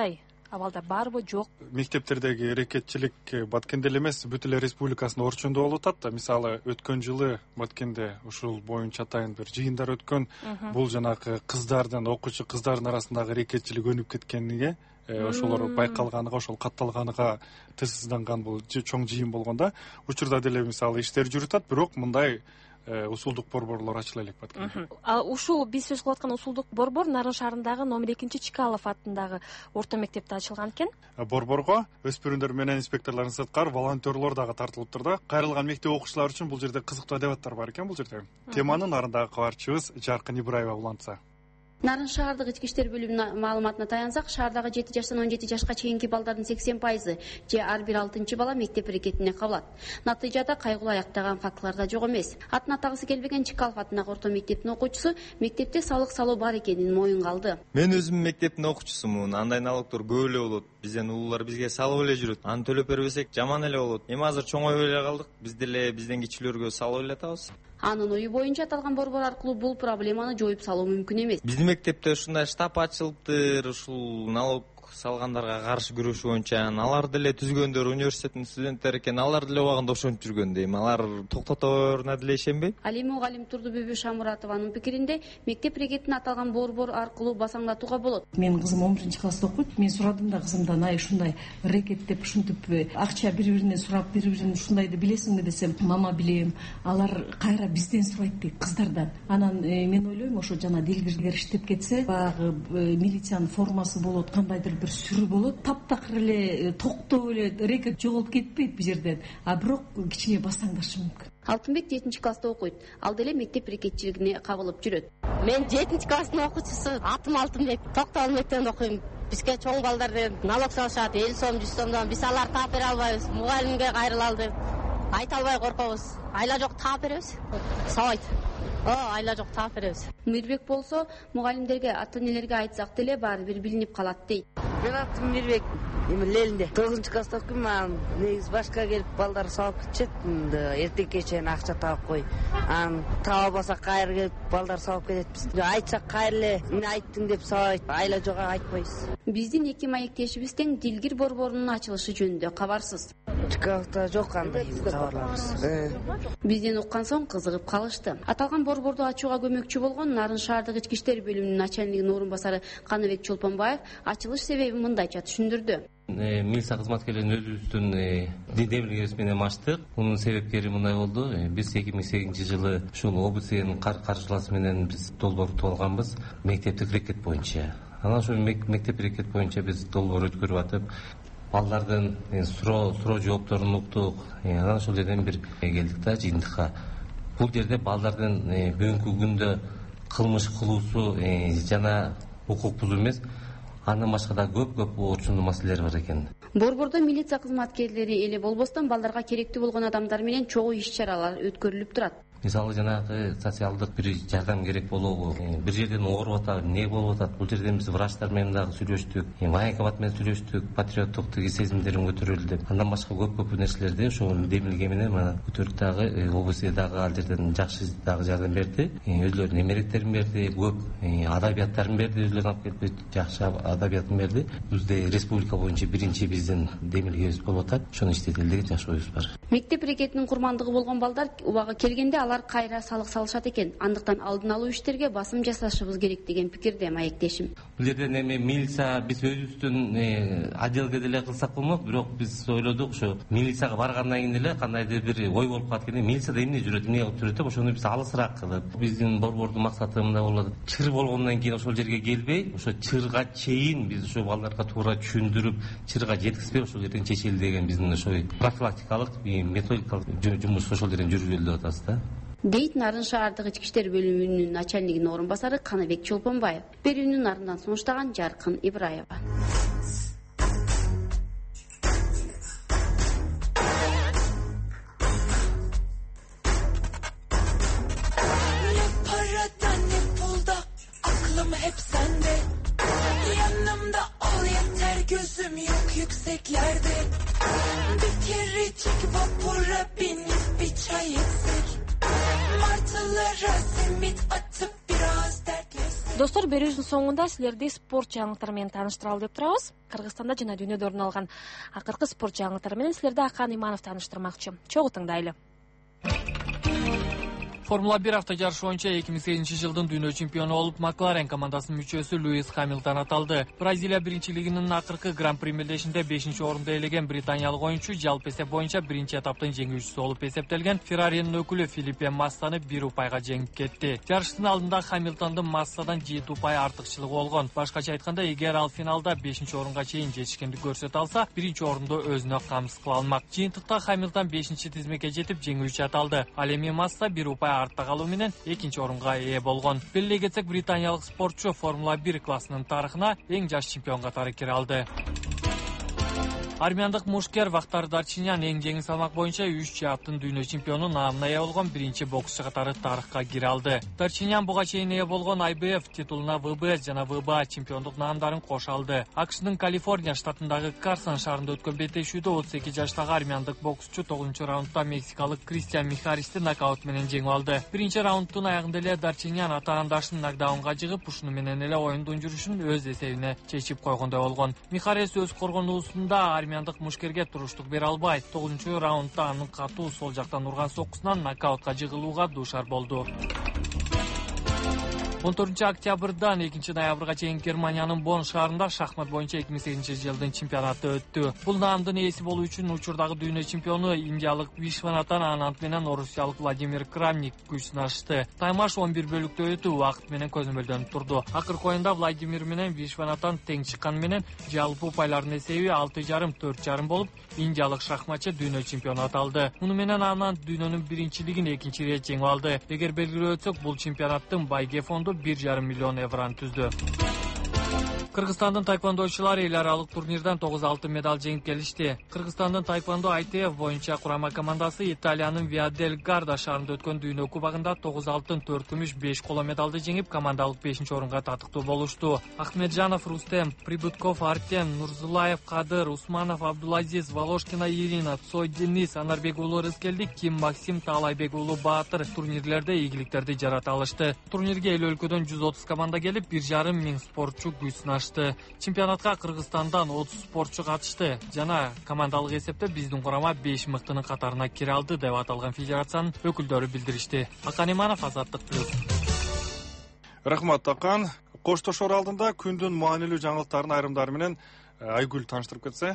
B: абалда барбы жок?
A: Мектептердеги эрекетчилик Баткенде эле эмес, бүт эле республикасында орчундуу болуп атат да. Мисалы, өткөн жылы Баткенде ушул боюнча атайын бир жыйындар өткөн. Бул жанагы кыздардын, окуучу кыздардын арасындагы эрекетчилик өнүп кеткениге, ошолор байкалганыга, ошол катталганыга тысызданган бул чоң жыйын болгондо, учурда деле мисалы иштер жүрүп атат, бирок мындай усулдук борборлор ачыла элек Баткенде.
B: А ушул биз сөз кылып аткан усулдук борбор Нарын шаарындагы номер экинчи Чкалов атындагы орто мектепте ачылган экен.
A: Борборго өспүрүмдөр менен инспекторлордун сырткары волонтерлор дагы тартылыптыр да. Кайрылган мектеп окуучулары үчүн бул жерде кызыктуу дебаттар бар экен бул жерде. Теманы Нарындагы кабарчыбыз Жаркын Ибраева улантса.
T: Нарын шаардык ички иштер бөлүмүнүн маалыматына таянсак, шаардагы жети жаштан он жети жашка чейинки балдардын сексен пайызы же ар бир алтынчы бала мектеп эрекетине кабылат. Натыйжада кайгылуу аяктаган фактылар да жок эмес. Атын атагысы келбеген Чкалов атындагы орто мектептин окуучусу мектепте салык салуу бар экенин моюнга алды.
U: Мен өзүм мектептин окуучусумун. Андай налогдор көп эле болот. Бизден улуулар бизге салып эле жүрөт. Аны төлөп бербесек жаман эле болот. Эми азыр чоңоюп эле калдык. Биз деле бизден кичилерге салып эле атабыз.
T: Анын ою боюнча аталган борбор аркылуу бул проблеманы жоюп салуу мүмкүн эмес.
U: Биздин мектепте ушундай штаб ачылыптыр, ушул налог салгандарга каршы күрөш боюнча. Алар деле түзгөндөр университеттин студенттери экен, алар деле убагында ошентип жүргөн дейм. Алар токтоторуна деле ишенбейм.
T: Ал эми мугалим Турдубүбү Шамуратованын пикиринде, мектеп эрекетин аталган борбор аркылуу басаңдатууга болот.
E: Менин кызым он биринчи класста окуйт. Мен сурадым да кызымдан, ай ушундай эрекет деп ушинтип акча бири-биринен сурап, бири-бирин ушундайды билесиңби десем, мама билем. Алар кайра бизден сурайт дейт, кыздардан. Анан мен ойлойм, ошо жана дилгиргер иштеп кетсе, баягы милициянын формасы болот, кандайдыр бир сүрү болот, таптакыр эле токтоп эле эрекет жоголуп кетпейт бу жерден, а бирок кичине басаңдашы мүмкүн.
T: Алтынбек жетинчи класста окуйт. Ал деле мектеп эрекетчилигине кабылып жүрөт.
V: Мен жетинчи класстын окуучусу, атым Алтынбек. Токтогул мектебинде окуйм. Бизге чоң балдар налог салышат, элүү сом, жүз сомдон. Биз аларды таап бере албайбыз. Мугалимге кайрылалды. Айта албай коркобуз. Айла жок таап беребиз. Сабайт. О, айла жок таап беребиз.
T: Мирбек болсо, мугалимдерге, ата-энелерге айтсак деле баары бир билинип калат дейт.
W: Мен атым Мирбек. Эми Лелинде тогузунчу класста окуйм. Негизи башка келип балдар сабап кетишет. Эртекке чейин акча таап кой. Анан таба албасак кайра келип балдар сабап кететпиз. Айтсак кайра эле эмне айттың деп сабайт. Айла жога айтпайбыз.
T: Биздин эки маектешибиз тең Дилгир борборунун ачылышы жөнүндө кабарсыз.
W: Чкаловда жок андай кабарларыбыз.
T: Бизден уккан соң кызыгып калышты. Аталган борборду ачууга көмөкчү болгон Нарын шаардык ички иштер бөлүмүнүн начальнигинин орун басары Каныбек Чолпонбаев ачылыш себебин мындайча түшүндүрдү.
X: Милиция кызматкерлерин өзүбүздүн демилгебиз менен ачтык. Мунун себепкери мындай болду. Биз эки миң сегизинчи жылы ушул ОБСнын каржылаасы менен биз долбоорду алганбыз мектептик эрекет боюнча. Анан ошол мектеп эрекет боюнча биз долбоор өткөрүп атып, балдардын суроо суроо жоопторун уктук. Анан ошол жерден бир келдик да жыйынтыкка. Бул жерде балдардын бүгүнкү күндө кылмыш кылуусу жана укук бузуу эмес, андан башка да көп-көп орчундуу маселелер бар экен.
T: Борбордо милиция кызматкерлери эле болбостон балдарга керектүү болгон адамдар менен чогуу иш-чаралар өткөрүлүп турат.
X: Мисалы жанагы социалдык бир жардам керек болобу, бир жерден ооруп атат, эмне болуп атат, бул жерден биз врачтар менен дагы сүйлөштүк, военкомат менен сүйлөштүк, патриоттук тиги сезимдерин көтөрөлдү деп. Андан башка көп-көп нерселерди ошол демилге менен мына көтөрүп дагы ОБС дагы ал жерден жакшы дагы жардам берди. Өзлөрүнүн эмеректерин берди, көп адабияттарын берди, өзлөрүн алып келип жакшы адабиятын берди. Бизде республика боюнча биринчи биздин демилгебиз болуп атат. Ошону иштетели деген жакшы оюбуз бар.
T: Мектеп эрекетинин курмандыгы болгон балдар убагы келгенде алар кайра салык салышат экен. Андыктан алдын алуу иштерге басым жасашыбыз керек деген пикирде маектешим.
X: Бул жерден эми милиция биз өзүбүздүн отделге деле кылсак болмок, бирок биз ойлодук ошо милицияга баргандан кийин эле кандайдыр бир ой болуп калат экен. Милицияда эмне жүрөт, эмне кылып жүрөт деп ошону биз алысыраак кылып, биздин борбордун максаты мындай болот. Чыр болгондон кийин ошол жерге келбей, ошо чырга чейин биз ошо балдарга туура түшүндүрүп, чырга жеткизбей ошол жерден чечели деген биздин ошо профилактикалык, методикалык жумуш ошол жерден жүргүзөлүп деп атабыз да.
T: Дейт Нарын шаардык ички иштер бөлүмүнүн начальнигинин орун басары Каныбек Чолпонбаев. Берүүнү Нарындан сунуштаган Жаркын Ибраева.
Y: Ne parada ne pulda, aklım hep sende. Yanımda ol yeter, gözüm yok yükseklerde. Bir kerecik vapura binip bir çay içsek. Martılara simit atıp biraz dertleşsek.
B: Достор, берүүбүздүн соңунда силерди спорт жаңылыктары менен тааныштыралы деп турабыз. Кыргызстанда жана дүйнөдө орун алган акыркы спорт жаңылыктары менен силерди Акан Иманов тааныштырмакчы. Чогуу тыңдайлы.
D: Формула бир автожарышы боюнча эки миң сегизинчи жылдын дүйнө чемпиону болуп Макларен командасынын мүчөсү Луис Хамилтон аталды. Бразилия биринчилигинин акыркы гран-при мелдешинде бешинчи орунду ээлеген британиялык оюнчу жалпы эсеп боюнча биринчи этаптын жеңүүчүсү болуп эсептелген Ферраринин өкүлү Филиппе Массаны бир упайга жеңип кетти. Жарыштын алдында Хамилтондун Массадан жети упай артыкчылыгы болгон. Башкача айтканда, эгер ал финалда бешинчи орунга чейин жетишкендик көрсөтө алса, биринчи орунду өзүнө камсыз кыла алмак. Жыйынтыкта Хамилтон бешинчи тизмеге жетип жеңүүчү аталды. Ал эми Масса бир упай артта калуу менен экинчи орунга ээ болгон. Белгилей кетсек, британиялык спортчу Формула бир классынын тарыхына эң жаш чемпион катары кире алды. Армяндык мушкер Вахтар Дарчинян эң жеңил салмак боюнча үч жаптын дүйнө чемпиону наамына ээ болгон биринчи боксчу катары тарыхка кире алды. Дарчинян буга чейин ээ болгон ай би эф титулуна вэ бэ эс жана вэ бэ а чемпиондук наамдарын коша алды. АКШнын Калифорния штатындагы Карсон шаарында өткөн беттешүүдө отуз эки жаштагы армяндык боксчу тогузунчу раундда мексикалык Кристиан Михаристи нокаут менен жеңип алды. Биринчи раундтун аягында эле Дарчинян атаандашын нокдаунга жыгып, ушуну менен эле оюндун жүрүшүн өз эсебине чечип койгондой болгон. Михарис өз коргонуусунда армяндык мушкерге туруштук бере албай, тогузунчу раундда анын катуу сол жактан урган соккусунан нокаутка жыгылууга дуушар болду. он төртүнчү октябрдан экинчи ноябрга чейин Германиянын Бонн шаарында шахмат боюнча эки миң сегизинчи жылдын чемпионаты өттү. Бул наамдын ээси болуу үчүн учурдагы дүйнө чемпиону индиялык Вишванатан Ананд менен орусиялык Владимир Крамник күч сынашты. Таймаш он бир бөлүктө өтүп, убакыт менен көзөмөлдөнүп турду. Акыркы оюнда Владимир менен Вишванатан тең чыккан менен жалпы упайлардын эсеби алты жарым төрт жарым болуп, индиялык шахматчы дүйнө чемпиону аталды. Муну менен Ананд дүйнөнүн биринчилигин экинчи ирет жеңип алды. Эгер белгилеп өтсөк, бул чемпионаттын байге фонду бир жарым миллион евроны түздү. Кыргызстандын тайквондочулары эл аралык турнирдан тогуз алтын медаль жеңип келишти. Кыргызстандын тайквондо ай ти эф боюнча курама командасы Италиянын Виа дель Гарда шаарында өткөн дүйнө кубогунда тогуз алтын төрт күмүш беш коло медалды жеңип, командалык бешинчи орунга татыктуу болушту. Ахмеджанов Рустем, Прибытков Артем, Нурзулаев Кадыр, Усманов Абдулазиз, Волошкина Ирина, Цой Денис, Анарбек уулу Рыскелди, Ким Максим, Таалайбек уулу Баатыр турнирлерде ийгиликтерди жарата алышты. Турнирге эл өлкөдөн жүз отуз команда келип, бир жарым миң спортчу күч сынашты. Чемпионатка Кыргызстандан отуз спортчу катышты жана командалык эсепте биздин курама беш мыктынын катарына кире алды деп аталган федерациянын өкүлдөрү билдиришти. Акан Иманов, Азаттык плюс.
A: Рахмат Акан. Коштошор алдында күндүн маанилүү жаңылыктарын айрымдары менен Айгүл тааныштырып кетсе.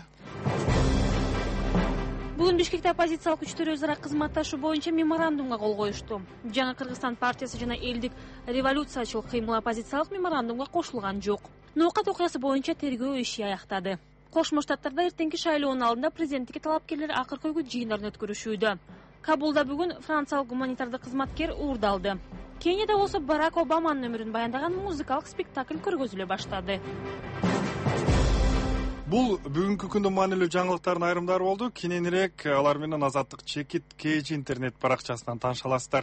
B: Бүгүн Бишкекте оппозициялык күчтөр өз ара кызматташуу боюнча меморандумга кол коюшту. Жаңы Кыргызстан партиясы жана элдик революциячылык кыймыл оппозициялык меморандумга кошулган жок. Ноокат окуясы боюнча тергөө иши аяктады. Кошмо Штаттарда эртеңки шайлоонун алдында президенттикке талапкерлер акыркы күн жыйындарын өткөрүшүүдө. Кабулда бүгүн франциялык гуманитардык кызматкер уурдалды. Кенияда болсо Барак Обаманын өмүрүн баяндаган музыкалык спектакль көргөзүлө баштады.
A: Бул бүгүнкү күндүн маанилүү жаңылыктардын айрымдары болду. Кененирээк алар менен Азаттык Чекит Кж интернет баракчасынан тааныша аласыздар.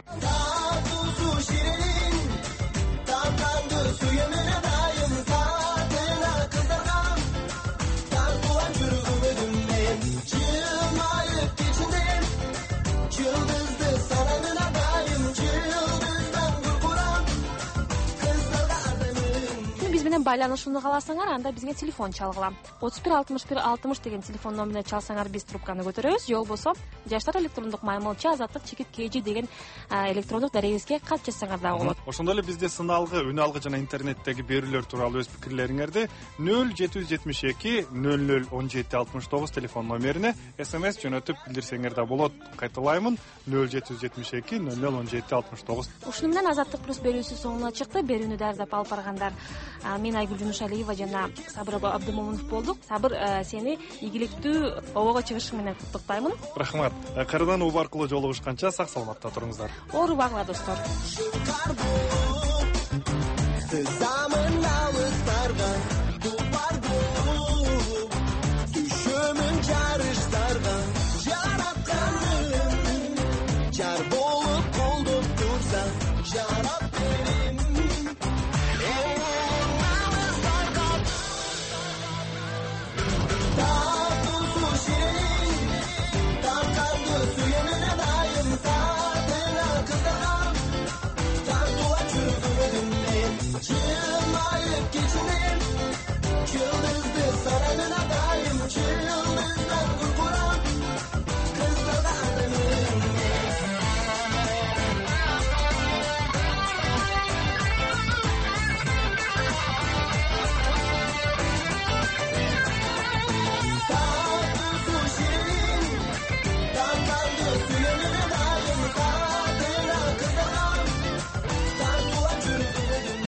B: Байланышууну кааласаңар, анда бизге телефон чалгыла. отуз бир алтымыш бир алтымыш деген телефон номерине чалсаңар, биз трубканы көтөрөбүз. Же болбосо жаштар электрондук маймылча Азаттык Чекит Кж деген электрондук дарегибизге кат жазсаңар да болот.
A: Ошондой эле бизде сыналгы, үн алгы жана интернеттеги берүүлөр тууралуу өз пикирлериңерди нөл жети жүз жетимиш эки нөл нөл он жети алтымыш тогуз телефон номерине смс жөнөтүп билдирсеңер да болот. Кайталаймын: нөл жети жүз жетимиш эки нөл нөл он жети алтымыш тогуз.
B: Ушуну менен Азаттык плюс берүүсү соңуна чыкты. Берүүнү даярдап алып баргандар мен Айгүл Жунушалиева жана Сабыр Абдымомунов болдук. Сабыр, сени ийгиликтүү обого чыгышың менен куттуктаймын.
A: Рахмат. Кайрадан уба аркылуу жолугушканча сак саламатта туруңуздар.
B: Оор убагыла достор.